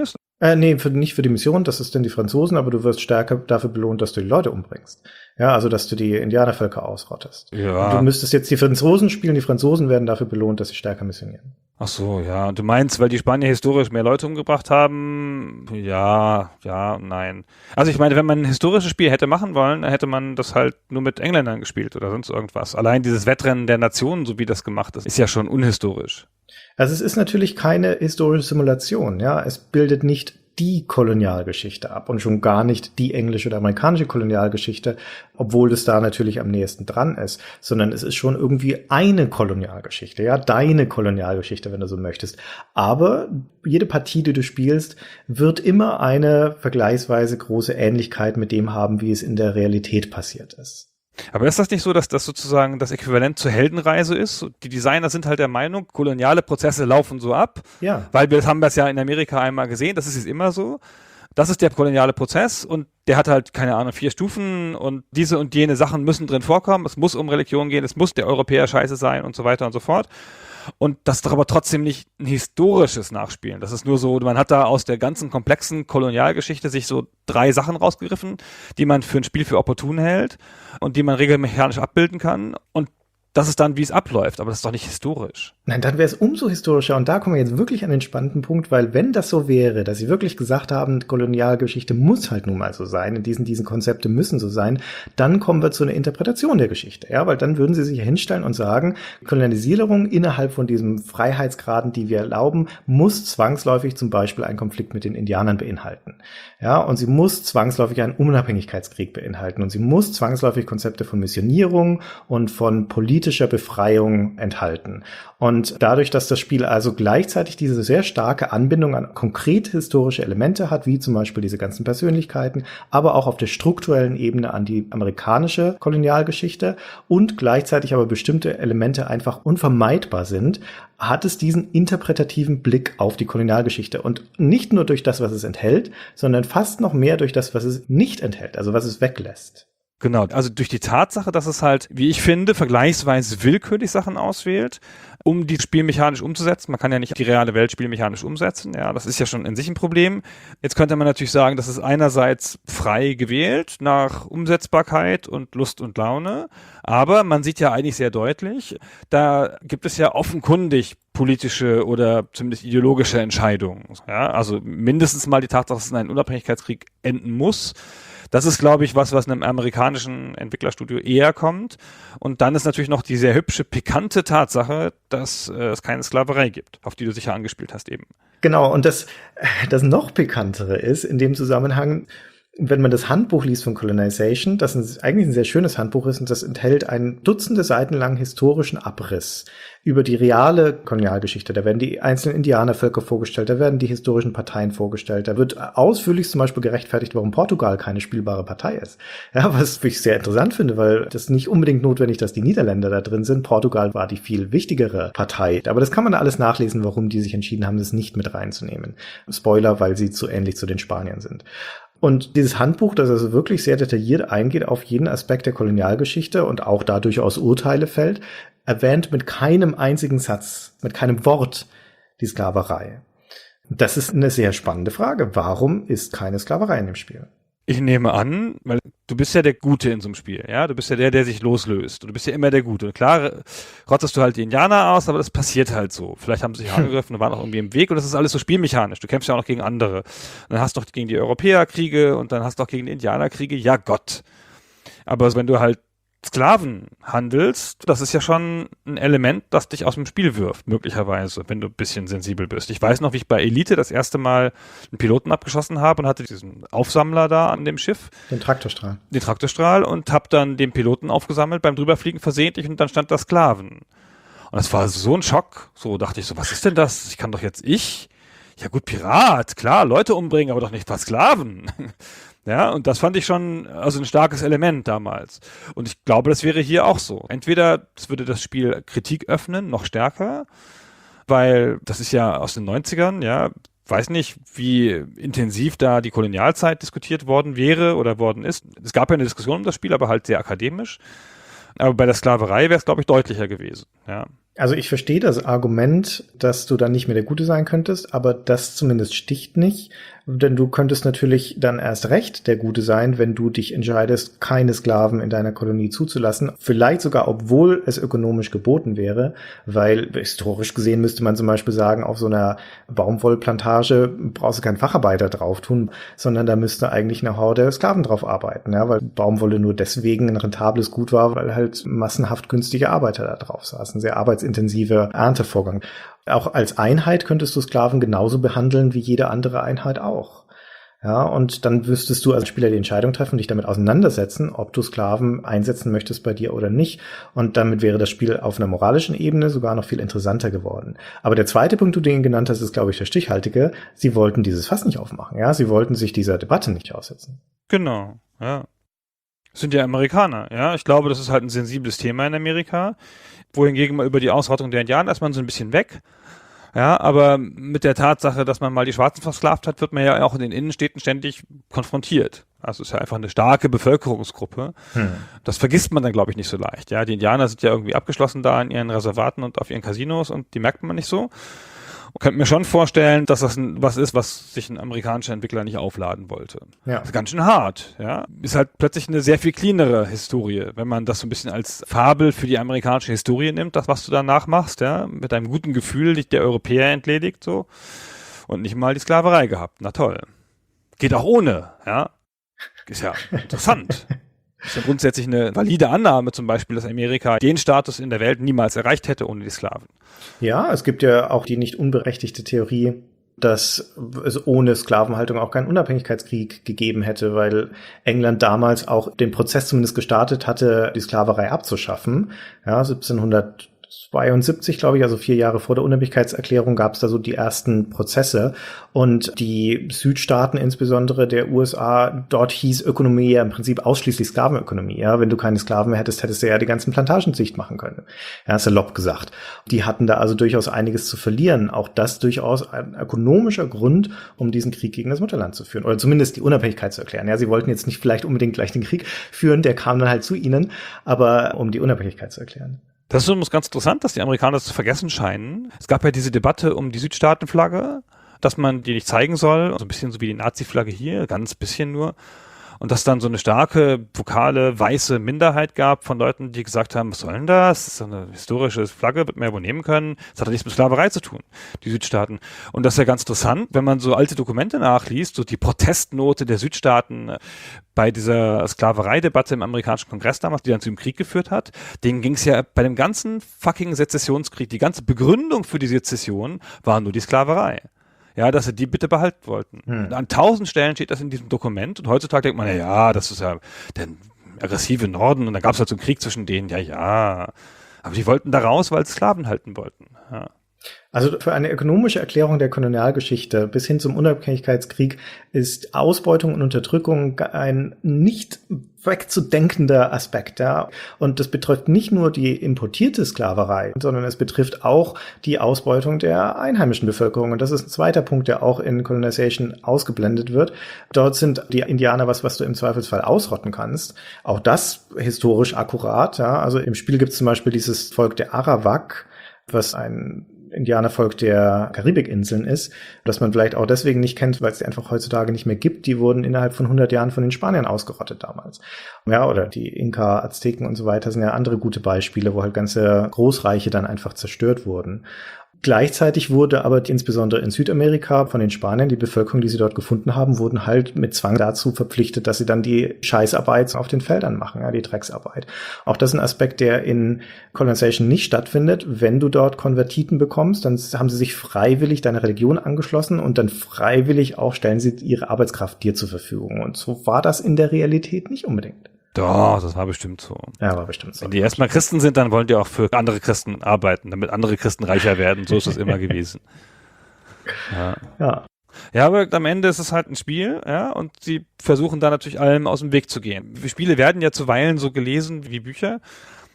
Äh, nee, für, nicht für die Mission, das ist dann die Franzosen, aber du wirst stärker dafür belohnt, dass du die Leute umbringst. Ja, also dass du die Indianervölker ausrottest. Ja. Und du müsstest jetzt die Franzosen spielen, die Franzosen werden dafür belohnt, dass sie stärker missionieren. Ach so, ja. Und du meinst, weil die Spanier historisch mehr Leute umgebracht haben? Ja, ja, nein. Also ich meine, wenn man ein historisches Spiel hätte machen wollen, dann hätte man das halt nur mit Engländern gespielt oder sonst irgendwas. Allein dieses Wettrennen der Nationen, so wie das gemacht ist, ist ja schon unhistorisch. Also es ist natürlich keine historische Simulation, ja. Es bildet nicht die Kolonialgeschichte ab und schon gar nicht die englische oder amerikanische Kolonialgeschichte, obwohl es da natürlich am nächsten dran ist, sondern es ist schon irgendwie eine Kolonialgeschichte, ja, deine Kolonialgeschichte, wenn du so möchtest. Aber jede Partie, die du spielst, wird immer eine vergleichsweise große Ähnlichkeit mit dem haben, wie es in der Realität passiert ist. Aber ist das nicht so, dass das sozusagen das Äquivalent zur Heldenreise ist? Die Designer sind halt der Meinung, koloniale Prozesse laufen so ab, ja. Weil wir haben das ja in Amerika einmal gesehen, das ist jetzt immer so. Das ist der koloniale Prozess und der hat halt, keine Ahnung, vier Stufen und diese und jene Sachen müssen drin vorkommen. Es muss um Religion gehen, es muss der Europäer scheiße sein und so weiter und so fort. Und das ist doch aber trotzdem nicht ein historisches Nachspielen. Das ist nur so, man hat da aus der ganzen komplexen Kolonialgeschichte sich so drei Sachen rausgegriffen, die man für ein Spiel für opportun hält und die man regelmechanisch abbilden kann. Und das ist dann, wie es abläuft, aber das ist doch nicht historisch. Nein, dann wäre es umso historischer und da kommen wir jetzt wirklich an den spannenden Punkt, weil wenn das so wäre, dass sie wirklich gesagt haben, Kolonialgeschichte muss halt nun mal so sein, in diesen, diesen Konzepte müssen so sein, dann kommen wir zu einer Interpretation der Geschichte, ja, weil dann würden sie sich hinstellen und sagen, Kolonialisierung innerhalb von diesen Freiheitsgraden, die wir erlauben, muss zwangsläufig zum Beispiel einen Konflikt mit den Indianern beinhalten, ja, und sie muss zwangsläufig einen Unabhängigkeitskrieg beinhalten und sie muss zwangsläufig Konzepte von Missionierung und von politischer Befreiung enthalten. Und dadurch, dass das Spiel also gleichzeitig diese sehr starke Anbindung an konkrete historische Elemente hat, wie zum Beispiel diese ganzen Persönlichkeiten, aber auch auf der strukturellen Ebene an die amerikanische Kolonialgeschichte und gleichzeitig aber bestimmte Elemente einfach unvermeidbar sind, hat es diesen interpretativen Blick auf die Kolonialgeschichte. Und nicht nur durch das, was es enthält, sondern fast noch mehr durch das, was es nicht enthält, also was es weglässt. Genau, also durch die Tatsache, dass es halt, wie ich finde, vergleichsweise willkürlich Sachen auswählt, um die spielmechanisch umzusetzen. Man kann ja nicht die reale Welt spielmechanisch umsetzen. Ja, das ist ja schon in sich ein Problem. Jetzt könnte man natürlich sagen, das ist einerseits frei gewählt nach Umsetzbarkeit und Lust und Laune. Aber man sieht ja eigentlich sehr deutlich, da gibt es ja offenkundig politische oder zumindest ideologische Entscheidungen. Ja, also mindestens mal die Tatsache, dass es in einen Unabhängigkeitskrieg enden muss. Das ist, glaube ich, was, was einem amerikanischen Entwicklerstudio eher kommt. Und dann ist natürlich noch die sehr hübsche, pikante Tatsache, dass äh, es keine Sklaverei gibt, auf die du sicher angespielt hast eben. Genau, und das, das noch pikantere ist in dem Zusammenhang, wenn man das Handbuch liest von Colonization, das ein, eigentlich ein sehr schönes Handbuch ist und das enthält einen Dutzende Seiten langen historischen Abriss über die reale Kolonialgeschichte. Da werden die einzelnen Indianervölker vorgestellt, da werden die historischen Parteien vorgestellt, da wird ausführlich zum Beispiel gerechtfertigt, warum Portugal keine spielbare Partei ist. Ja, was ich sehr interessant finde, weil das nicht unbedingt notwendig, dass die Niederländer da drin sind. Portugal war die viel wichtigere Partei. Aber das kann man da alles nachlesen, warum die sich entschieden haben, das nicht mit reinzunehmen. Spoiler, weil sie zu ähnlich zu den Spaniern sind. Und dieses Handbuch, das also wirklich sehr detailliert eingeht auf jeden Aspekt der Kolonialgeschichte und auch da durchaus Urteile fällt, erwähnt mit keinem einzigen Satz, mit keinem Wort die Sklaverei. Das ist eine sehr spannende Frage. Warum ist keine Sklaverei in dem Spiel? Ich nehme an, weil du bist ja der Gute in so einem Spiel, ja, du bist ja der, der sich loslöst und du bist ja immer der Gute. Und klar rotzest du halt die Indianer aus, aber das passiert halt so. Vielleicht haben sie sich angegriffen und waren auch irgendwie im Weg und das ist alles so spielmechanisch. Du kämpfst ja auch noch gegen andere. Und dann hast du noch gegen die Europäer Kriege und dann hast du auch gegen die Indianer Kriege. Ja Gott. Aber wenn du halt Sklaven handelst, das ist ja schon ein Element, das dich aus dem Spiel wirft, möglicherweise, wenn du ein bisschen sensibel bist. Ich weiß noch, wie ich bei Elite das erste Mal einen Piloten abgeschossen habe und hatte diesen Aufsammler da an dem Schiff. Den Traktorstrahl. Den Traktorstrahl und habe dann den Piloten aufgesammelt beim Drüberfliegen versehentlich und dann stand da Sklaven. Und das war so ein Schock. So dachte ich so, was ist denn das? Ich kann doch jetzt ich? Ja gut, Pirat, klar, Leute umbringen, aber doch nicht paar Sklaven. Ja, und das fand ich schon also ein starkes Element damals. Und ich glaube, das wäre hier auch so. Entweder es würde das Spiel Kritik öffnen, noch stärker, weil das ist ja aus den neunzigern, ja, weiß nicht, wie intensiv da die Kolonialzeit diskutiert worden wäre oder worden ist. Es gab ja eine Diskussion um das Spiel, aber halt sehr akademisch. Aber bei der Sklaverei wäre es, glaube ich, deutlicher gewesen, ja. Also ich verstehe das Argument, dass du dann nicht mehr der Gute sein könntest, aber das zumindest sticht nicht, denn du könntest natürlich dann erst recht der Gute sein, wenn du dich entscheidest, keine Sklaven in deiner Kolonie zuzulassen, vielleicht sogar obwohl es ökonomisch geboten wäre, weil historisch gesehen müsste man zum Beispiel sagen, auf so einer Baumwollplantage brauchst du keinen Facharbeiter drauf tun, sondern da müsste eigentlich eine Horde Sklaven drauf arbeiten, ja, weil Baumwolle nur deswegen ein rentables Gut war, weil halt massenhaft günstige Arbeiter da drauf saßen, sehr arbeitsintensiver Erntevorgang. Auch als Einheit könntest du Sklaven genauso behandeln wie jede andere Einheit auch. Ja, und dann müsstest du als Spieler die Entscheidung treffen, dich damit auseinandersetzen, ob du Sklaven einsetzen möchtest bei dir oder nicht. Und damit wäre das Spiel auf einer moralischen Ebene sogar noch viel interessanter geworden. Aber der zweite Punkt, den du genannt hast, ist, glaube ich, der stichhaltige. Sie wollten dieses Fass nicht aufmachen. Ja, sie wollten sich dieser Debatte nicht aussetzen. Genau, ja. Das sind ja Amerikaner, ja. Ich glaube, das ist halt ein sensibles Thema in Amerika. Wohingegen mal über die Ausrottung der Indianer ist man so ein bisschen weg. Ja, aber mit der Tatsache, dass man mal die Schwarzen versklavt hat, wird man ja auch in den Innenstädten ständig konfrontiert. Also es ist ja einfach eine starke Bevölkerungsgruppe. Hm. Das vergisst man dann, glaube ich, nicht so leicht. Ja, die Indianer sind ja irgendwie abgeschlossen da in ihren Reservaten und auf ihren Casinos und die merkt man nicht so. Ich könnte mir schon vorstellen, dass das ein, was ist, was sich ein amerikanischer Entwickler nicht aufladen wollte. Ja. Das ist ganz schön hart, ja. Ist halt plötzlich eine sehr viel cleanere Historie, wenn man das so ein bisschen als Fabel für die amerikanische Historie nimmt, das, was du danach machst, ja. Mit einem guten Gefühl dich der Europäer entledigt, so. Und nicht mal die Sklaverei gehabt. Na toll. Geht auch ohne, ja. Ist ja interessant. ist ja grundsätzlich eine valide Annahme, zum Beispiel, dass Amerika den Status in der Welt niemals erreicht hätte ohne die Sklaven. Ja, es gibt ja auch die nicht unberechtigte Theorie, dass es ohne Sklavenhaltung auch keinen Unabhängigkeitskrieg gegeben hätte, weil England damals auch den Prozess zumindest gestartet hatte, die Sklaverei abzuschaffen. Ja, siebzehnhundertzweiundsiebzig, glaube ich, also vier Jahre vor der Unabhängigkeitserklärung, gab es da so die ersten Prozesse. Und die Südstaaten, insbesondere der U S A, dort hieß Ökonomie ja im Prinzip ausschließlich Sklavenökonomie. Ja, wenn du keine Sklaven mehr hättest, hättest du ja die ganzen Plantagen dicht machen können. Ja, salopp gesagt. Die hatten da also durchaus einiges zu verlieren. Auch das durchaus ein ökonomischer Grund, um diesen Krieg gegen das Mutterland zu führen. Oder zumindest die Unabhängigkeit zu erklären. Ja, sie wollten jetzt nicht vielleicht unbedingt gleich den Krieg führen, der kam dann halt zu ihnen, aber um die Unabhängigkeit zu erklären. Das ist übrigens ganz interessant, dass die Amerikaner das zu vergessen scheinen. Es gab ja diese Debatte um die Südstaatenflagge, dass man die nicht zeigen soll, so ein bisschen so wie die Nazi-Flagge hier, ganz bisschen nur. Und dass dann so eine starke, vokale, weiße Minderheit gab von Leuten, die gesagt haben, was soll denn das? Das ist so eine historische Flagge, wird man ja wohl nehmen können. Das hat doch nichts mit Sklaverei zu tun, die Südstaaten. Und das ist ja ganz interessant, wenn man so alte Dokumente nachliest, so die Protestnote der Südstaaten bei dieser Sklavereidebatte im amerikanischen Kongress damals, die dann zu dem Krieg geführt hat, denen ging es ja bei dem ganzen fucking Sezessionskrieg, die ganze Begründung für die Sezession war nur die Sklaverei. Ja, dass sie die bitte behalten wollten. Hm. An tausend Stellen steht das in diesem Dokument und heutzutage denkt man, ja, ja, das ist ja der aggressive Norden und da gab es halt so einen Krieg zwischen denen, ja, ja. Aber die wollten da raus, weil sie Sklaven halten wollten. Ja. Also für eine ökonomische Erklärung der Kolonialgeschichte bis hin zum Unabhängigkeitskrieg ist Ausbeutung und Unterdrückung ein nicht wegzudenkender Aspekt, ja. Und das betrifft nicht nur die importierte Sklaverei, sondern es betrifft auch die Ausbeutung der einheimischen Bevölkerung. Und das ist ein zweiter Punkt, der auch in Colonization ausgeblendet wird. Dort sind die Indianer was, was du im Zweifelsfall ausrotten kannst. Auch das historisch akkurat, ja. Also im Spiel gibt es zum Beispiel dieses Volk der Arawak, was ein Indianervolk der Karibikinseln ist, das man vielleicht auch deswegen nicht kennt, weil es die einfach heutzutage nicht mehr gibt. Die wurden innerhalb von hundert Jahren von den Spaniern ausgerottet damals. Ja, oder die Inka, Azteken und so weiter sind ja andere gute Beispiele, wo halt ganze Großreiche dann einfach zerstört wurden. Gleichzeitig wurde aber insbesondere in Südamerika von den Spaniern, die Bevölkerung, die sie dort gefunden haben, wurden halt mit Zwang dazu verpflichtet, dass sie dann die Scheißarbeit auf den Feldern machen, ja, die Drecksarbeit. Auch das ist ein Aspekt, der in Colonization nicht stattfindet. Wenn du dort Konvertiten bekommst, dann haben sie sich freiwillig deiner Religion angeschlossen und dann freiwillig auch stellen sie ihre Arbeitskraft dir zur Verfügung. Und so war das in der Realität nicht unbedingt. Doch, das war bestimmt so. Ja, war bestimmt so. Wenn die erstmal Christen sind, dann wollen die auch für andere Christen arbeiten, damit andere Christen reicher werden. So ist es immer gewesen. Ja. Ja. Ja, aber am Ende ist es halt ein Spiel, ja, und sie versuchen da natürlich allem aus dem Weg zu gehen. Spiele werden ja zuweilen so gelesen wie Bücher.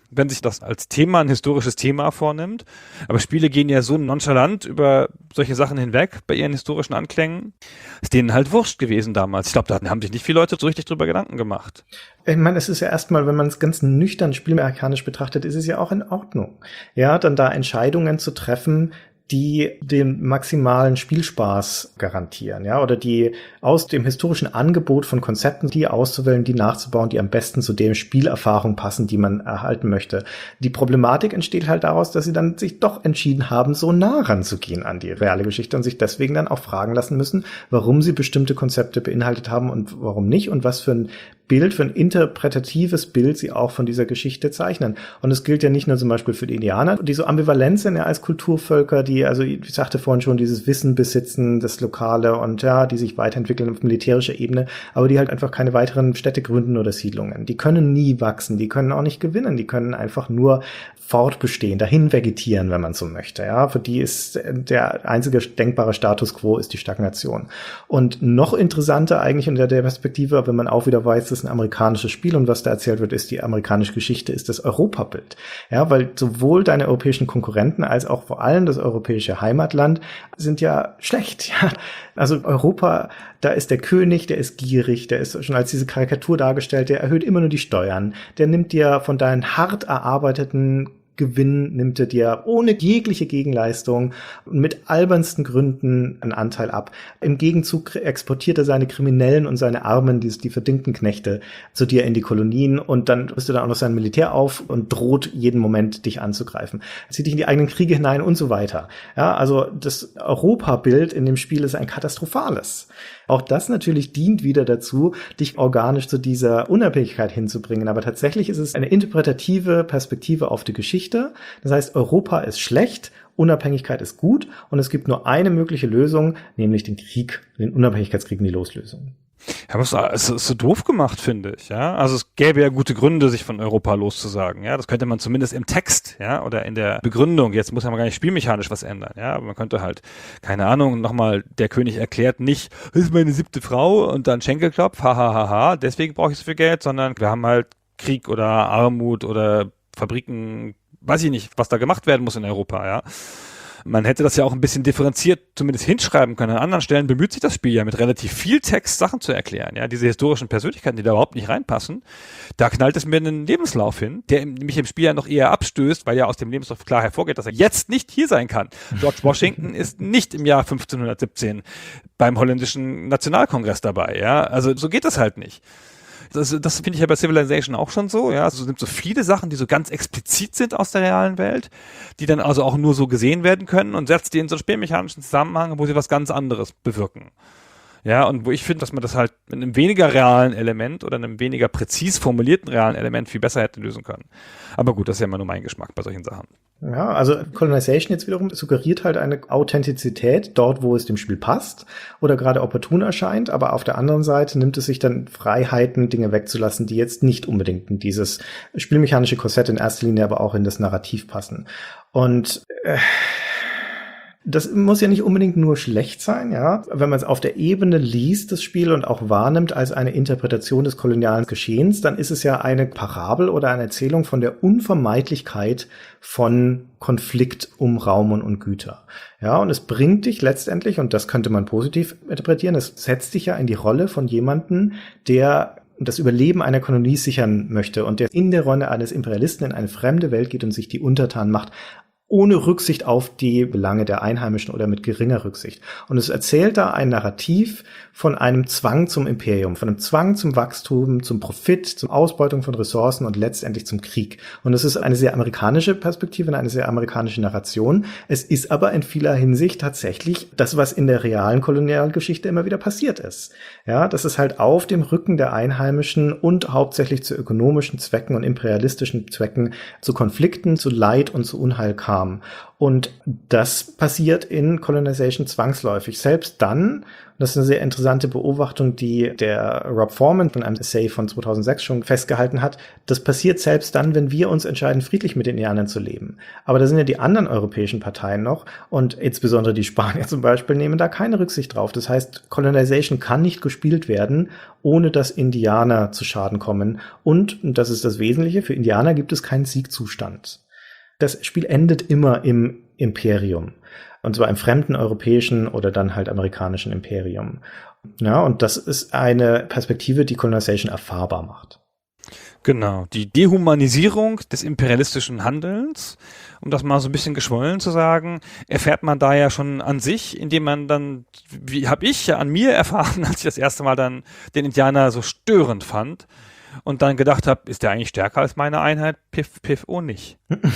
wenn sich das als Thema, ein historisches Thema vornimmt. Aber Spiele gehen ja so nonchalant über solche Sachen hinweg bei ihren historischen Anklängen. Ist denen halt wurscht gewesen damals. Ich glaube, da haben sich nicht viele Leute so richtig drüber Gedanken gemacht. Ich meine, es ist ja erstmal, wenn man es ganz nüchtern spielmechanisch betrachtet, ist es ja auch in Ordnung. Ja, dann da Entscheidungen zu treffen, die den maximalen Spielspaß garantieren, ja, oder die aus dem historischen Angebot von Konzepten, die auszuwählen, die nachzubauen, die am besten zu dem Spielerfahrung passen, die man erhalten möchte. Die Problematik entsteht halt daraus, dass sie dann sich doch entschieden haben, so nah ranzugehen an die reale Geschichte und sich deswegen dann auch fragen lassen müssen, warum sie bestimmte Konzepte beinhaltet haben und warum nicht und was für ein Bild, für ein interpretatives Bild sie auch von dieser Geschichte zeichnen. Und es gilt ja nicht nur zum Beispiel für die Indianer, die so ambivalent sind ja als Kulturvölker, die, also ich sagte vorhin schon, dieses Wissen besitzen, das Lokale und ja, die sich weiterentwickeln auf militärischer Ebene, aber die halt einfach keine weiteren Städte gründen oder Siedlungen. Die können nie wachsen, die können auch nicht gewinnen, die können einfach nur fortbestehen, dahin vegetieren, wenn man so möchte. Ja, für die ist der einzige denkbare Status quo ist die Stagnation. Und noch interessanter eigentlich unter der Perspektive, wenn man auch wieder weiß, das ist ein amerikanisches Spiel und was da erzählt wird, ist die amerikanische Geschichte, ist das Europabild. Ja, weil sowohl deine europäischen Konkurrenten als auch vor allem das europäische Heimatland sind ja schlecht. Ja, also Europa, da ist der König, der ist gierig, der ist schon als diese Karikatur dargestellt, der erhöht immer nur die Steuern, der nimmt dir von deinen hart erarbeiteten Gewinn nimmt er dir ohne jegliche Gegenleistung mit albernsten Gründen einen Anteil ab. Im Gegenzug exportiert er seine Kriminellen und seine Armen, die, die verdingten Knechte, zu dir in die Kolonien und dann rüstet er auch noch sein Militär auf und droht jeden Moment, dich anzugreifen. Er zieht dich in die eigenen Kriege hinein und so weiter. Ja, also das Europabild in dem Spiel ist ein katastrophales. Auch das natürlich dient wieder dazu, dich organisch zu dieser Unabhängigkeit hinzubringen. Aber tatsächlich ist es eine interpretative Perspektive auf die Geschichte. Das heißt, Europa ist schlecht, Unabhängigkeit ist gut und es gibt nur eine mögliche Lösung, nämlich den Krieg, den Unabhängigkeitskrieg und die Loslösung. Ja, aber es ist so doof gemacht, finde ich, ja. Also es gäbe ja gute Gründe, sich von Europa loszusagen, ja. Das könnte man zumindest im Text, ja, oder in der Begründung. Jetzt muss man gar nicht spielmechanisch was ändern, ja. Aber man könnte halt, keine Ahnung, nochmal, der König erklärt nicht, das ist meine siebte Frau und dann Schenkelklopf, ha, ha, ha, ha, deswegen brauche ich so viel Geld, sondern wir haben halt Krieg oder Armut oder Fabriken, weiß ich nicht, was da gemacht werden muss in Europa, ja. Man hätte das ja auch ein bisschen differenziert zumindest hinschreiben können. An anderen Stellen bemüht sich das Spiel ja mit relativ viel Text Sachen zu erklären. Ja, diese historischen Persönlichkeiten, die da überhaupt nicht reinpassen, da knallt es mir einen Lebenslauf hin, der mich im Spiel ja noch eher abstößt, weil ja aus dem Lebenslauf klar hervorgeht, dass er jetzt nicht hier sein kann. George Washington ist nicht im Jahr fünfzehnhundertsiebzehn beim holländischen Nationalkongress dabei. Ja, also so geht das halt nicht. Das, das finde ich ja bei Civilization auch schon so, ja. Also es sind so viele Sachen, die so ganz explizit sind aus der realen Welt, die dann also auch nur so gesehen werden können und setzt die in so einen spielmechanischen Zusammenhang, wo sie was ganz anderes bewirken. Ja, und wo ich finde, dass man das halt mit einem weniger realen Element oder einem weniger präzis formulierten realen Element viel besser hätte lösen können. Aber gut, das ist ja immer nur mein Geschmack bei solchen Sachen. Ja, also Colonization jetzt wiederum suggeriert halt eine Authentizität dort, wo es dem Spiel passt oder gerade opportun erscheint, aber auf der anderen Seite nimmt es sich dann Freiheiten, Dinge wegzulassen, die jetzt nicht unbedingt in dieses spielmechanische Korsett in erster Linie, aber auch in das Narrativ passen. Und äh, das muss ja nicht unbedingt nur schlecht sein, ja. Wenn man es auf der Ebene liest, das Spiel, und auch wahrnimmt als eine Interpretation des kolonialen Geschehens, dann ist es ja eine Parabel oder eine Erzählung von der Unvermeidlichkeit von Konflikt um Raum und, und Güter. Ja, und es bringt dich letztendlich, und das könnte man positiv interpretieren, es setzt dich ja in die Rolle von jemandem, der das Überleben einer Kolonie sichern möchte und der in der Rolle eines Imperialisten in eine fremde Welt geht und sich die untertan macht, ohne Rücksicht auf die Belange der Einheimischen oder mit geringer Rücksicht. Und es erzählt da ein Narrativ von einem Zwang zum Imperium, von einem Zwang zum Wachstum, zum Profit, zur Ausbeutung von Ressourcen und letztendlich zum Krieg. Und es ist eine sehr amerikanische Perspektive, eine sehr amerikanische Narration. Es ist aber in vieler Hinsicht tatsächlich das, was in der realen Kolonialgeschichte immer wieder passiert ist. Ja, dass es halt auf dem Rücken der Einheimischen und hauptsächlich zu ökonomischen Zwecken und imperialistischen Zwecken zu Konflikten, zu Leid und zu Unheil kam. kam. Und das passiert in Colonization zwangsläufig. Selbst dann, das ist eine sehr interessante Beobachtung, die der Rob Foreman in einem Essay von zweitausendsechs schon festgehalten hat, das passiert selbst dann, wenn wir uns entscheiden, friedlich mit den Indianern zu leben. Aber da sind ja die anderen europäischen Parteien noch und insbesondere die Spanier zum Beispiel nehmen da keine Rücksicht drauf. Das heißt, Colonization kann nicht gespielt werden, ohne dass Indianer zu Schaden kommen. Und, und das ist das Wesentliche, für Indianer gibt es keinen Siegzustand. Das Spiel endet immer im Imperium. Und zwar im fremden europäischen oder dann halt amerikanischen Imperium. Ja, und das ist eine Perspektive, die Colonization erfahrbar macht. Genau, die Dehumanisierung des imperialistischen Handelns, um das mal so ein bisschen geschwollen zu sagen, erfährt man da ja schon an sich, indem man dann, wie habe ich ja an mir erfahren, als ich das erste Mal dann den Indianer so störend fand und dann gedacht habe, ist der eigentlich stärker als meine Einheit? Piff, piff, oh nicht.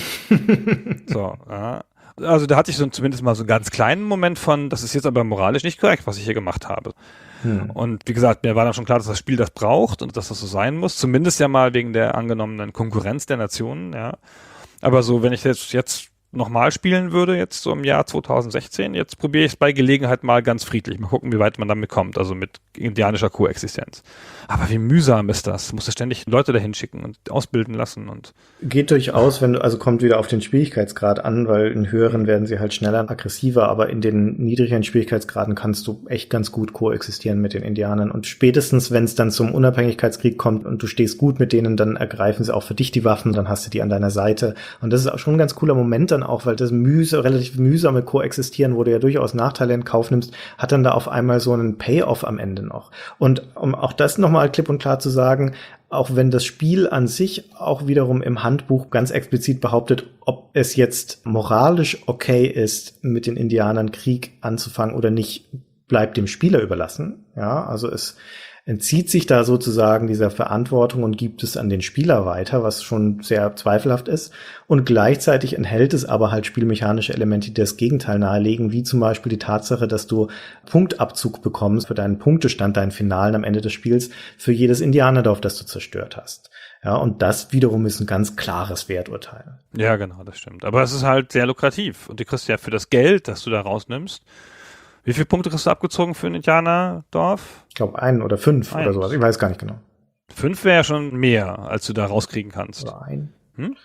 So, ja. Also da hatte ich so zumindest mal so einen ganz kleinen Moment von, das ist jetzt aber moralisch nicht korrekt, was ich hier gemacht habe. Hm. Und wie gesagt, mir war dann schon klar, dass das Spiel das braucht und dass das so sein muss. Zumindest ja mal wegen der angenommenen Konkurrenz der Nationen, ja. Aber so, wenn ich jetzt, jetzt nochmal spielen würde, jetzt so im Jahr zweitausendsechzehn, jetzt probiere ich es bei Gelegenheit mal ganz friedlich. Mal gucken, wie weit man damit kommt, also mit indianischer Koexistenz. Aber wie mühsam ist das? Musst du ständig Leute dahin schicken und ausbilden lassen und. Geht durchaus, wenn du, also kommt wieder auf den Schwierigkeitsgrad an, weil in höheren werden sie halt schneller und aggressiver, aber in den niedrigeren Schwierigkeitsgraden kannst du echt ganz gut koexistieren mit den Indianern. Und spätestens, wenn es dann zum Unabhängigkeitskrieg kommt und du stehst gut mit denen, dann ergreifen sie auch für dich die Waffen, dann hast du die an deiner Seite. Und das ist auch schon ein ganz cooler Moment dann auch, weil das mühsam, relativ mühsame Koexistieren, wo du ja durchaus Nachteile in Kauf nimmst, hat dann da auf einmal so einen Payoff am Ende noch. Und um auch das nochmal klipp und klar zu sagen, auch wenn das Spiel an sich auch wiederum im Handbuch ganz explizit behauptet, ob es jetzt moralisch okay ist, mit den Indianern Krieg anzufangen oder nicht, bleibt dem Spieler überlassen. Ja, also es entzieht sich da sozusagen dieser Verantwortung und gibt es an den Spieler weiter, was schon sehr zweifelhaft ist. Und gleichzeitig enthält es aber halt spielmechanische Elemente, die das Gegenteil nahelegen, wie zum Beispiel die Tatsache, dass du Punktabzug bekommst für deinen Punktestand, deinen Finalen am Ende des Spiels, für jedes Indianerdorf, das du zerstört hast. Ja, und das wiederum ist ein ganz klares Werturteil. Ja, genau, das stimmt. Aber es ist halt sehr lukrativ. Und du kriegst ja für das Geld, das du da rausnimmst, wie viele Punkte kriegst du abgezogen für ein Indianerdorf? Ich glaube ein oder fünf Eins. Oder sowas. Ich weiß gar nicht genau. Fünf wäre ja schon mehr, als du da rauskriegen kannst. Oder ein. Hm?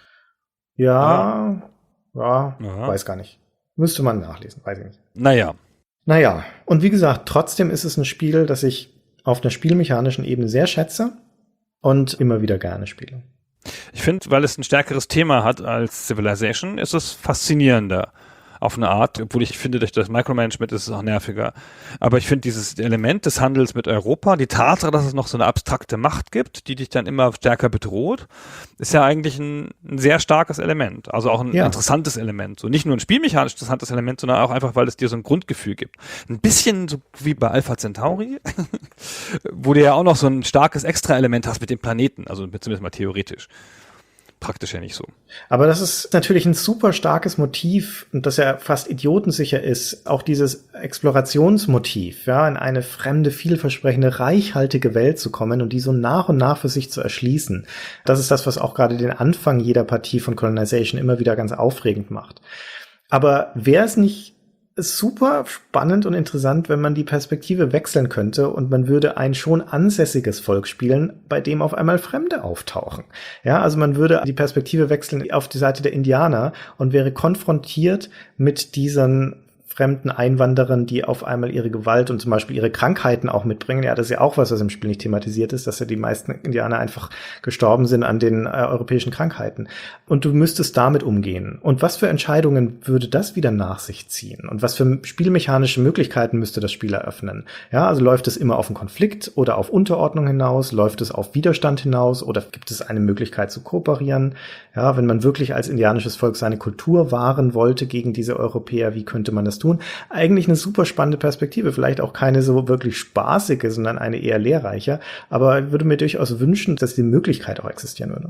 Ja, ja, ja, weiß gar nicht. Müsste man nachlesen, weiß ich nicht. Naja. Naja, und wie gesagt, trotzdem ist es ein Spiel, das ich auf einer spielmechanischen Ebene sehr schätze und immer wieder gerne spiele. Ich finde, weil es ein stärkeres Thema hat als Civilization, ist es faszinierender. Auf eine Art, obwohl ich finde, durch das Micromanagement ist es auch nerviger. Aber ich finde dieses Element des Handels mit Europa, die Tatsache, dass es noch so eine abstrakte Macht gibt, die dich dann immer stärker bedroht, ist ja eigentlich ein, ein sehr starkes Element. Also auch ein ja. interessantes Element. So nicht nur ein spielmechanisch interessantes Element, sondern auch einfach, weil es dir so ein Grundgefühl gibt. Ein bisschen so wie bei Alpha Centauri, wo du ja auch noch so ein starkes Extra-Element hast mit dem Planeten, also zumindest mal theoretisch. Praktisch ja nicht so. Aber das ist natürlich ein super starkes Motiv und das ja fast idiotensicher ist. Auch dieses Explorationsmotiv, ja, in eine fremde, vielversprechende, reichhaltige Welt zu kommen und die so nach und nach für sich zu erschließen. Das ist das, was auch gerade den Anfang jeder Partie von Colonization immer wieder ganz aufregend macht. Aber wäre es nicht super spannend und interessant, wenn man die Perspektive wechseln könnte und man würde ein schon ansässiges Volk spielen, bei dem auf einmal Fremde auftauchen. Ja, also man würde die Perspektive wechseln auf die Seite der Indianer und wäre konfrontiert mit diesen fremden Einwanderern, die auf einmal ihre Gewalt und zum Beispiel ihre Krankheiten auch mitbringen. Ja, das ist ja auch was, was im Spiel nicht thematisiert ist, dass ja die meisten Indianer einfach gestorben sind an den äh, europäischen Krankheiten. Und du müsstest damit umgehen. Und was für Entscheidungen würde das wieder nach sich ziehen? Und was für spielmechanische Möglichkeiten müsste das Spiel eröffnen? Ja, also läuft es immer auf einen Konflikt oder auf Unterordnung hinaus? Läuft es auf Widerstand hinaus? Oder gibt es eine Möglichkeit zu kooperieren? Ja, wenn man wirklich als indianisches Volk seine Kultur wahren wollte gegen diese Europäer, wie könnte man das tun? Eigentlich eine super spannende Perspektive, vielleicht auch keine so wirklich spaßige, sondern eine eher lehrreiche, aber ich würde mir durchaus wünschen, dass die Möglichkeit auch existieren würde.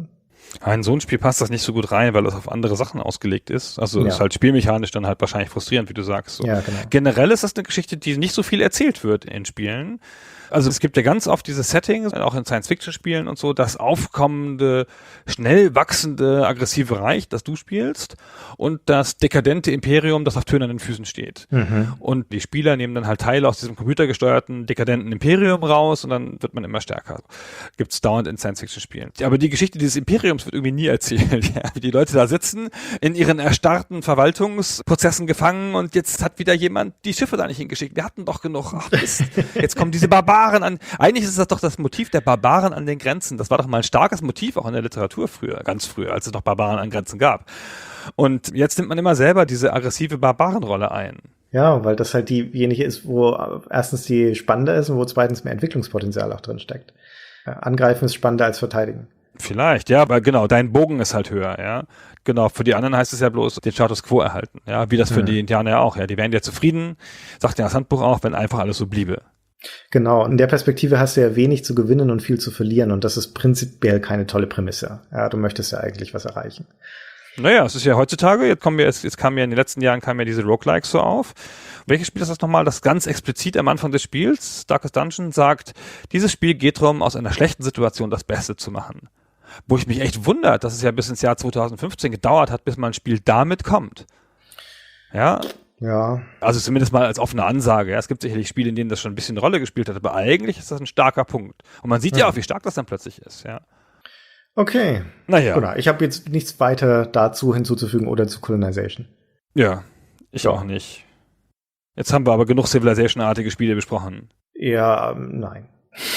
In so ein Spiel passt das nicht so gut rein, weil das auf andere Sachen ausgelegt ist. Also Ja. ist halt spielmechanisch dann halt wahrscheinlich frustrierend, wie du sagst. So. Ja, genau. Generell ist das eine Geschichte, die nicht so viel erzählt wird in Spielen. Also es gibt ja ganz oft diese Settings, auch in Science-Fiction-Spielen und so, das aufkommende, schnell wachsende, aggressive Reich, das du spielst, und das dekadente Imperium, das auf tönernen Füßen steht. Mhm. Und die Spieler nehmen dann halt Teile aus diesem computergesteuerten, dekadenten Imperium raus und dann wird man immer stärker. Gibt's dauernd in Science-Fiction-Spielen. Aber die Geschichte dieses Imperiums wird irgendwie nie erzählt. Ja, wie die Leute da sitzen, in ihren erstarrten Verwaltungsprozessen gefangen und jetzt hat wieder jemand die Schiffe da nicht hingeschickt. Wir hatten doch genug. Ach Mist. Jetzt kommen diese Barbaren an. Eigentlich ist das doch das Motiv der Barbaren an den Grenzen. Das war doch mal ein starkes Motiv auch in der Literatur früher, ganz früher, als es noch Barbaren an Grenzen gab. Und jetzt nimmt man immer selber diese aggressive Barbarenrolle ein. Ja, weil das halt diejenige ist, wo erstens die spannender ist und wo zweitens mehr Entwicklungspotenzial auch drin steckt. Ja, angreifen ist spannender als verteidigen. Vielleicht, ja, aber genau, dein Bogen ist halt höher, ja. Genau, für die anderen heißt es ja bloß den Status quo erhalten, ja, wie das für Mhm. die Indianer ja auch, ja. Die wären ja zufrieden, sagt ja das Handbuch auch, wenn einfach alles so bliebe. Genau, in der Perspektive hast du ja wenig zu gewinnen und viel zu verlieren und das ist prinzipiell keine tolle Prämisse. Ja, du möchtest ja eigentlich was erreichen. Naja, es ist ja heutzutage, jetzt kommen wir, jetzt, jetzt kamen ja in den letzten Jahren kamen ja diese Roguelikes so auf. Welches Spiel ist das nochmal, das ganz explizit am Anfang des Spiels, Darkest Dungeon, sagt, dieses Spiel geht darum, aus einer schlechten Situation das Beste zu machen. Wo ich mich echt wundert, dass es ja bis ins Jahr zwanzig fünfzehn gedauert hat, bis mal ein Spiel damit kommt. Ja, Ja, also zumindest mal als offene Ansage. Ja, es gibt sicherlich Spiele, in denen das schon ein bisschen eine Rolle gespielt hat, aber eigentlich ist das ein starker Punkt. Und man sieht ja, Ja. auch, wie stark das dann plötzlich ist. Ja. okay. Naja, Genau, ich habe jetzt nichts weiter dazu hinzuzufügen oder zu Colonization. ja, ich auch nicht. Jetzt haben wir aber genug Civilization-artige Spiele besprochen. Ja, ähm, nein.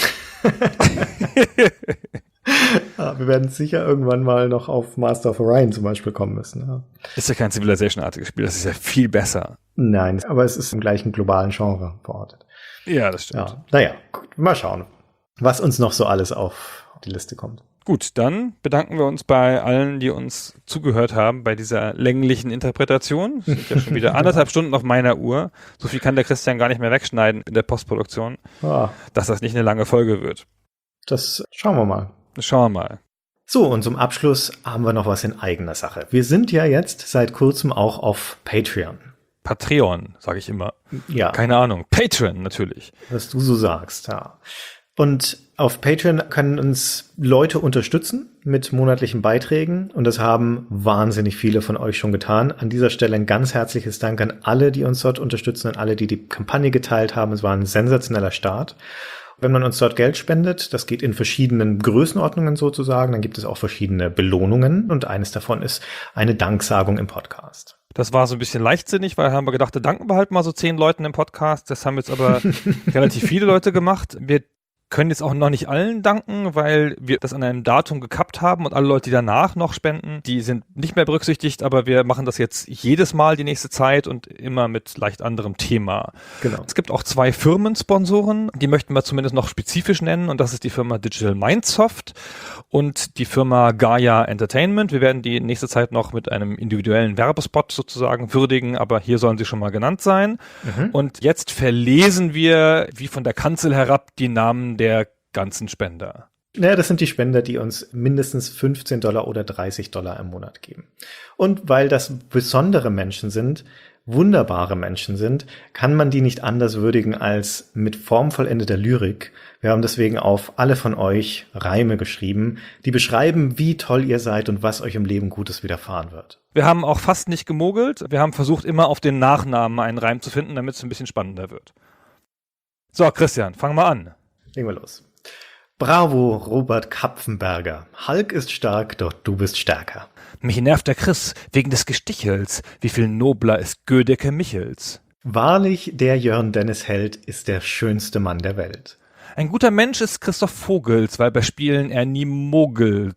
Ja, wir werden sicher irgendwann mal noch auf Master of Orion zum Beispiel kommen müssen. Ja. Ist ja kein Civilization-artiges Spiel, das ist ja viel besser. Nein, aber es ist im gleichen globalen Genre verortet. Ja, das stimmt. Ja, naja, gut, mal schauen, was uns noch so alles auf die Liste kommt. Gut, dann bedanken wir uns bei allen, die uns zugehört haben bei dieser länglichen Interpretation. Es sind ja schon wieder anderthalb Stunden auf meiner Uhr. So viel kann der Christian gar nicht mehr wegschneiden in der Postproduktion, Ja, dass das nicht eine lange Folge wird. das schauen wir mal. Schauen wir mal. So, und zum Abschluss haben wir noch was in eigener Sache. Wir sind ja jetzt seit kurzem auch auf Patreon. Patreon, sage ich immer. Ja, Keine Ahnung. Patreon natürlich. was du so sagst, ja. Und auf Patreon können uns Leute unterstützen mit monatlichen Beiträgen und das haben wahnsinnig viele von euch schon getan. An dieser Stelle ein ganz herzliches Dank an alle, die uns dort unterstützen und alle, die die Kampagne geteilt haben. Es war ein sensationeller Start. Wenn man uns dort Geld spendet, das geht in verschiedenen Größenordnungen sozusagen, dann gibt es auch verschiedene Belohnungen und eines davon ist eine Danksagung im Podcast. Das war so ein bisschen leichtsinnig, weil haben wir gedacht, da danken wir halt mal so zehn Leuten im Podcast. Das haben jetzt aber relativ viele Leute gemacht. Wir können jetzt auch noch nicht allen danken, weil wir das an einem Datum gekappt haben und alle Leute, die danach noch spenden, die sind nicht mehr berücksichtigt, aber wir machen das jetzt jedes Mal die nächste Zeit und immer mit leicht anderem Thema. Genau. Es gibt auch zwei Firmensponsoren, die möchten wir zumindest noch spezifisch nennen und das ist die Firma Digital Mindsoft und die Firma Gaia Entertainment. Wir werden die nächste Zeit noch mit einem individuellen Werbespot sozusagen würdigen, aber hier sollen sie schon mal genannt sein. Mhm. Und jetzt verlesen wir, wie von der Kanzel herab, die Namen der ganzen Spender. Naja, das sind die Spender, die uns mindestens fünfzehn Dollar oder dreißig Dollar im Monat geben. Und weil das besondere Menschen sind, wunderbare Menschen sind, kann man die nicht anders würdigen als mit formvollendeter Lyrik. Wir haben deswegen auf alle von euch Reime geschrieben, die beschreiben, wie toll ihr seid und was euch im Leben Gutes widerfahren wird. Wir haben auch fast nicht gemogelt. Wir haben versucht, immer auf den Nachnamen einen Reim zu finden, damit es ein bisschen spannender wird. So, Christian, fang mal an. Legen wir los. Bravo, Robert Kapfenberger. Hulk ist stark, doch du bist stärker. Mich nervt der Chris wegen des Gestichels. Wie viel nobler ist Gödecke Michels? Wahrlich, der Jörn Dennis Held ist der schönste Mann der Welt. Ein guter Mensch ist Christoph Vogels, weil bei Spielen er nie mogelt.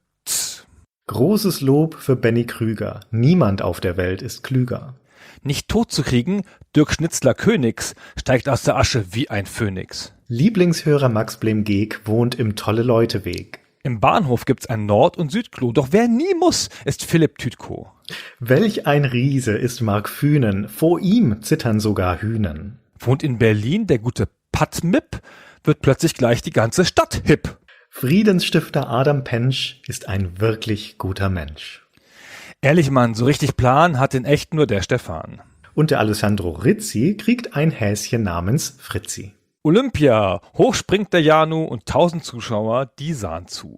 Großes Lob für Benny Krüger. Niemand auf der Welt ist klüger. Nicht tot zu kriegen, Dirk Schnitzler Königs steigt aus der Asche wie ein Phönix. Lieblingshörer Max Blem-Geek wohnt im Tolle-Leute-Weg. Im Bahnhof gibt's ein Nord- und Südklo, doch wer nie muss, ist Philipp Tütko. Welch ein Riese ist Mark Fühnen, vor ihm zittern sogar Hühnen. Wohnt in Berlin der gute Patmip, wird plötzlich gleich die ganze Stadt hip. Friedensstifter Adam Pensch ist ein wirklich guter Mensch. Ehrlich, Mann, so richtig Plan hat in echt nur der Stefan. Und der Alessandro Rizzi kriegt ein Häschen namens Fritzi. Olympia, hoch springt der Janu und tausend Zuschauer, die sahen zu.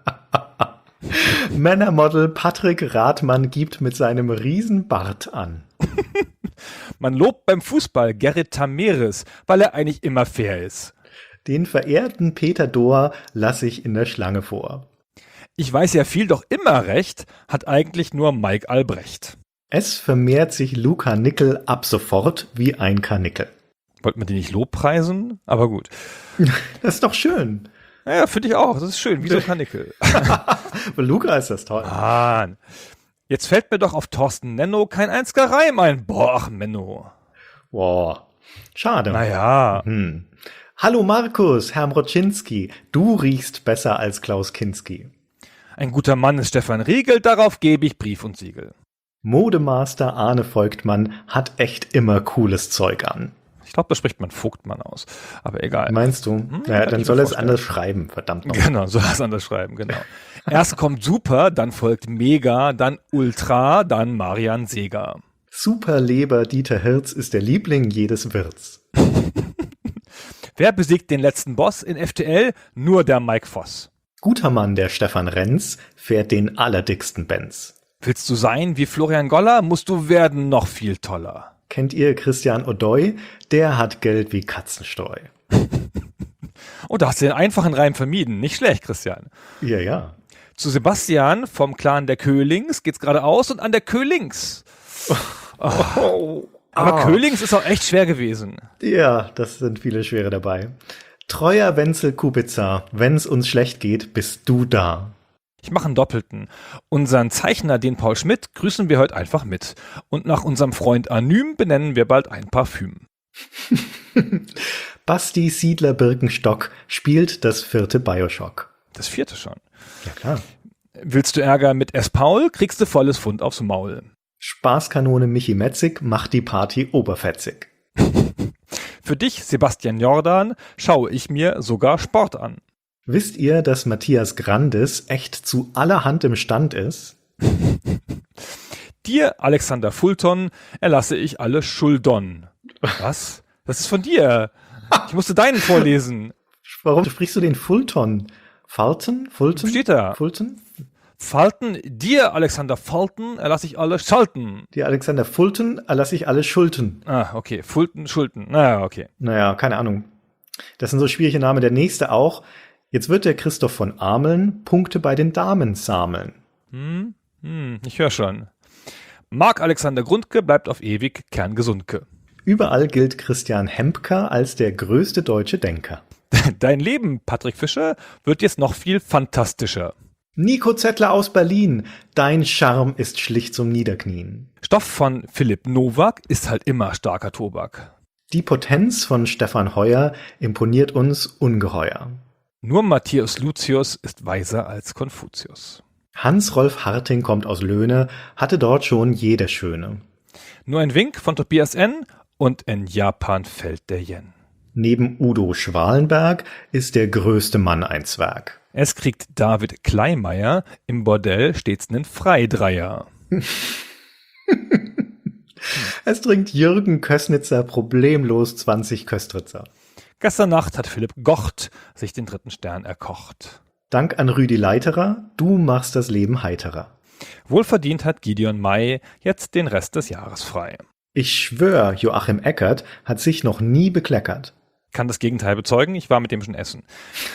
Männermodel Patrick Rathmann gibt mit seinem Riesenbart an. Man lobt beim Fußball Gerrit Tameres, weil er eigentlich immer fair ist. Den verehrten Peter Dohr lasse ich in der Schlange vor. Ich weiß ja viel, doch immer recht, hat eigentlich nur Mike Albrecht. Es vermehrt sich Luca Nickel ab sofort wie ein Karnickel. Wollten wir die nicht lobpreisen? Aber gut. Das ist doch schön. Ja, finde ich auch. Das ist schön, wie so ein Karnickel. Für Luca ist das toll. Ah, jetzt fällt mir doch auf Thorsten Nenno kein einziger Reim ein. Boah, ach, Menno. Boah, schade. Naja. Hm. Hallo Markus, Herr Mroczynski, du riechst besser als Klaus Kinski. Ein guter Mann ist Stefan Riegel, darauf gebe ich Brief und Siegel. Modemaster Arne Voigtmann hat echt immer cooles Zeug an. Ich glaube, da spricht man Vogtmann aus, aber egal. Meinst du? Hm, naja, dann soll er es vorstellen. anders schreiben, verdammt noch. Genau, soll er es anders schreiben, genau. Erst kommt Super, dann folgt Mega, dann Ultra, dann Marian Seger. Superleber Dieter Hirz ist der Liebling jedes Wirts. Wer besiegt den letzten Boss in F T L? Nur der Mike Voss. Guter Mann, der Stefan Renz, fährt den allerdicksten Benz. Willst du sein wie Florian Goller, musst du werden noch viel toller. Kennt ihr Christian O'Doy? Der hat Geld wie Katzenstreu. Oh, da hast du den einfachen Reim vermieden. Nicht schlecht, Christian. Ja, ja. Zu Sebastian vom Clan der Köhlings geht's geradeaus und an der Köhlings. Oh. Aber Ah. Köhlings ist auch echt schwer gewesen. Ja, das sind viele Schwere dabei. Treuer Wenzel Kubica, wenn's uns schlecht geht, bist du da. Ich mache einen Doppelten. Unseren Zeichner, den Paul Schmidt, grüßen wir heute einfach mit. Und nach unserem Freund Anym benennen wir bald ein Parfüm. Basti Siedler Birkenstock spielt das vierte Bioshock. Das vierte schon. Ja, klar. Willst du Ärger mit S. Paul, kriegst du volles Pfund aufs Maul. Spaßkanone Michi Metzig macht die Party oberfetzig. Für dich, Sebastian Jordan, schaue ich mir sogar Sport an. Wisst ihr, dass Matthias Grandes echt zu allerhand im Stand ist? Dir, Alexander Fulton, erlasse ich alle Schuldon. Was? Das ist von dir. Ich musste deinen vorlesen. Warum sprichst du den Fulton? Fulton? Fulton? Steht da. Fulton? Falten, dir, Alexander Fulton, erlasse ich alle Schalten. Die Alexander Fulton erlasse ich alle Schulten. Ah, okay. Fulton, Schulten. Naja, okay. Naja, keine Ahnung. Das sind so schwierige Namen. Der nächste auch. Jetzt wird der Christoph von Ameln Punkte bei den Damen sammeln. Hm, hm, ich höre schon. Marc Alexander Grundke bleibt auf ewig kerngesundke. Überall gilt Christian Hempker als der größte deutsche Denker. Dein Leben, Patrick Fischer, wird jetzt noch viel fantastischer. Nico Zettler aus Berlin, dein Charme ist schlicht zum Niederknien. Stoff von Philipp Nowak ist halt immer starker Tobak. Die Potenz von Stefan Heuer imponiert uns ungeheuer. Nur Matthias Lucius ist weiser als Konfuzius. Hans-Rolf Harting kommt aus Löhne, hatte dort schon jeder Schöne. Nur ein Wink von Tobias N. und in Japan fällt der Yen. Neben Udo Schwalenberg ist der größte Mann ein Zwerg. Es kriegt David Kleimeier, im Bordell stets nen Freidreier. Es trinkt Jürgen Köstnitzer problemlos zwanzig Köstritzer. Gestern Nacht hat Philipp Gocht sich den dritten Stern erkocht. Dank an Rüdi Leiterer, du machst das Leben heiterer. Wohlverdient hat Gideon May jetzt den Rest des Jahres frei. Ich schwör, Joachim Eckert hat sich noch nie bekleckert. Kann das Gegenteil bezeugen, ich war mit dem schon essen.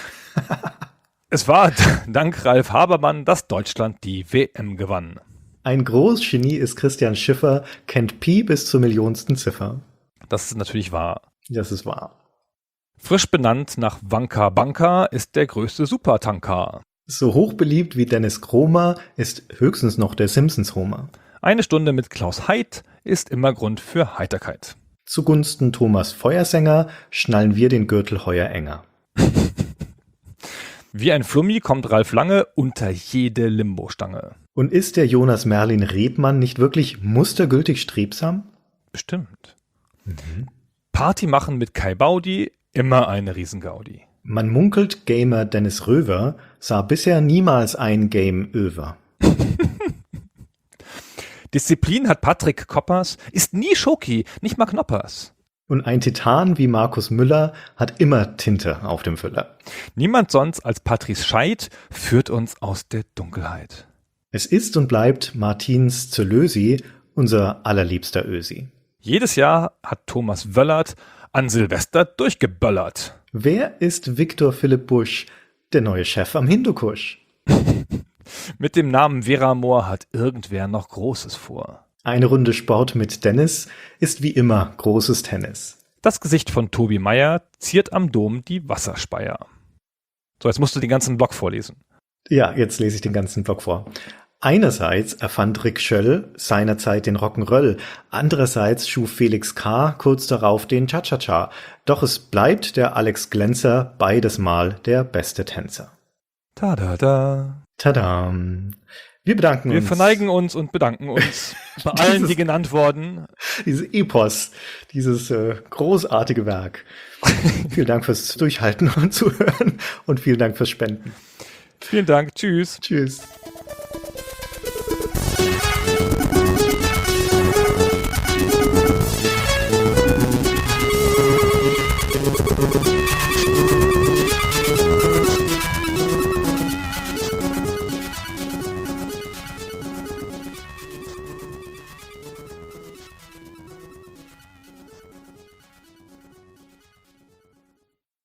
Es war dank Ralf Habermann, dass Deutschland die W M gewann. Ein Großgenie ist Christian Schiffer, kennt Pi bis zur millionsten Ziffer. Das ist natürlich wahr. Das ist wahr. Frisch benannt nach Wanka Banka ist der größte Supertanker. So hochbeliebt wie Dennis Kromer ist höchstens noch der Simpsons-Homer. Eine Stunde mit Klaus Heid ist immer Grund für Heiterkeit. Zugunsten Thomas Feuersänger schnallen wir den Gürtel heuer enger. Wie ein Flummi kommt Ralf Lange unter jede Limbo-Stange. Und ist der Jonas Merlin Rebmann nicht wirklich mustergültig strebsam? Bestimmt. Mhm. Party machen mit Kai Baudi, immer eine Riesengaudi. Man munkelt, Gamer Dennis Röver sah bisher niemals ein Game over. Disziplin hat Patrick Koppers, ist nie Schoki, nicht mal Knoppers. Und ein Titan wie Markus Müller hat immer Tinte auf dem Füller. Niemand sonst als Patrice Scheidt führt uns aus der Dunkelheit. Es ist und bleibt Martins Zölösi, unser allerliebster Ösi. Jedes Jahr hat Thomas Wöllert an Silvester durchgeböllert. Wer ist Viktor Philipp Busch, der neue Chef am Hindukusch? Mit dem Namen Vera Moore hat irgendwer noch Großes vor. Eine Runde Sport mit Dennis ist wie immer großes Tennis. Das Gesicht von Tobi Meyer ziert am Dom die Wasserspeier. So, jetzt musst du den ganzen Block vorlesen. Ja, jetzt lese ich den ganzen Block vor. Einerseits erfand Rick Schöll seinerzeit den Rock'n'Roll, andererseits schuf Felix K. kurz darauf den Cha-Cha-Cha. Doch es bleibt der Alex Glänzer beides Mal der beste Tänzer. Tada! Tada! Wir bedanken Wir uns. Wir verneigen uns und bedanken uns bei allen, Dieses- die genannt wurden. Dieses Epos, dieses äh, großartige Werk. Vielen Dank fürs Durchhalten und Zuhören und vielen Dank fürs Spenden. Vielen Dank. Tschüss. Tschüss.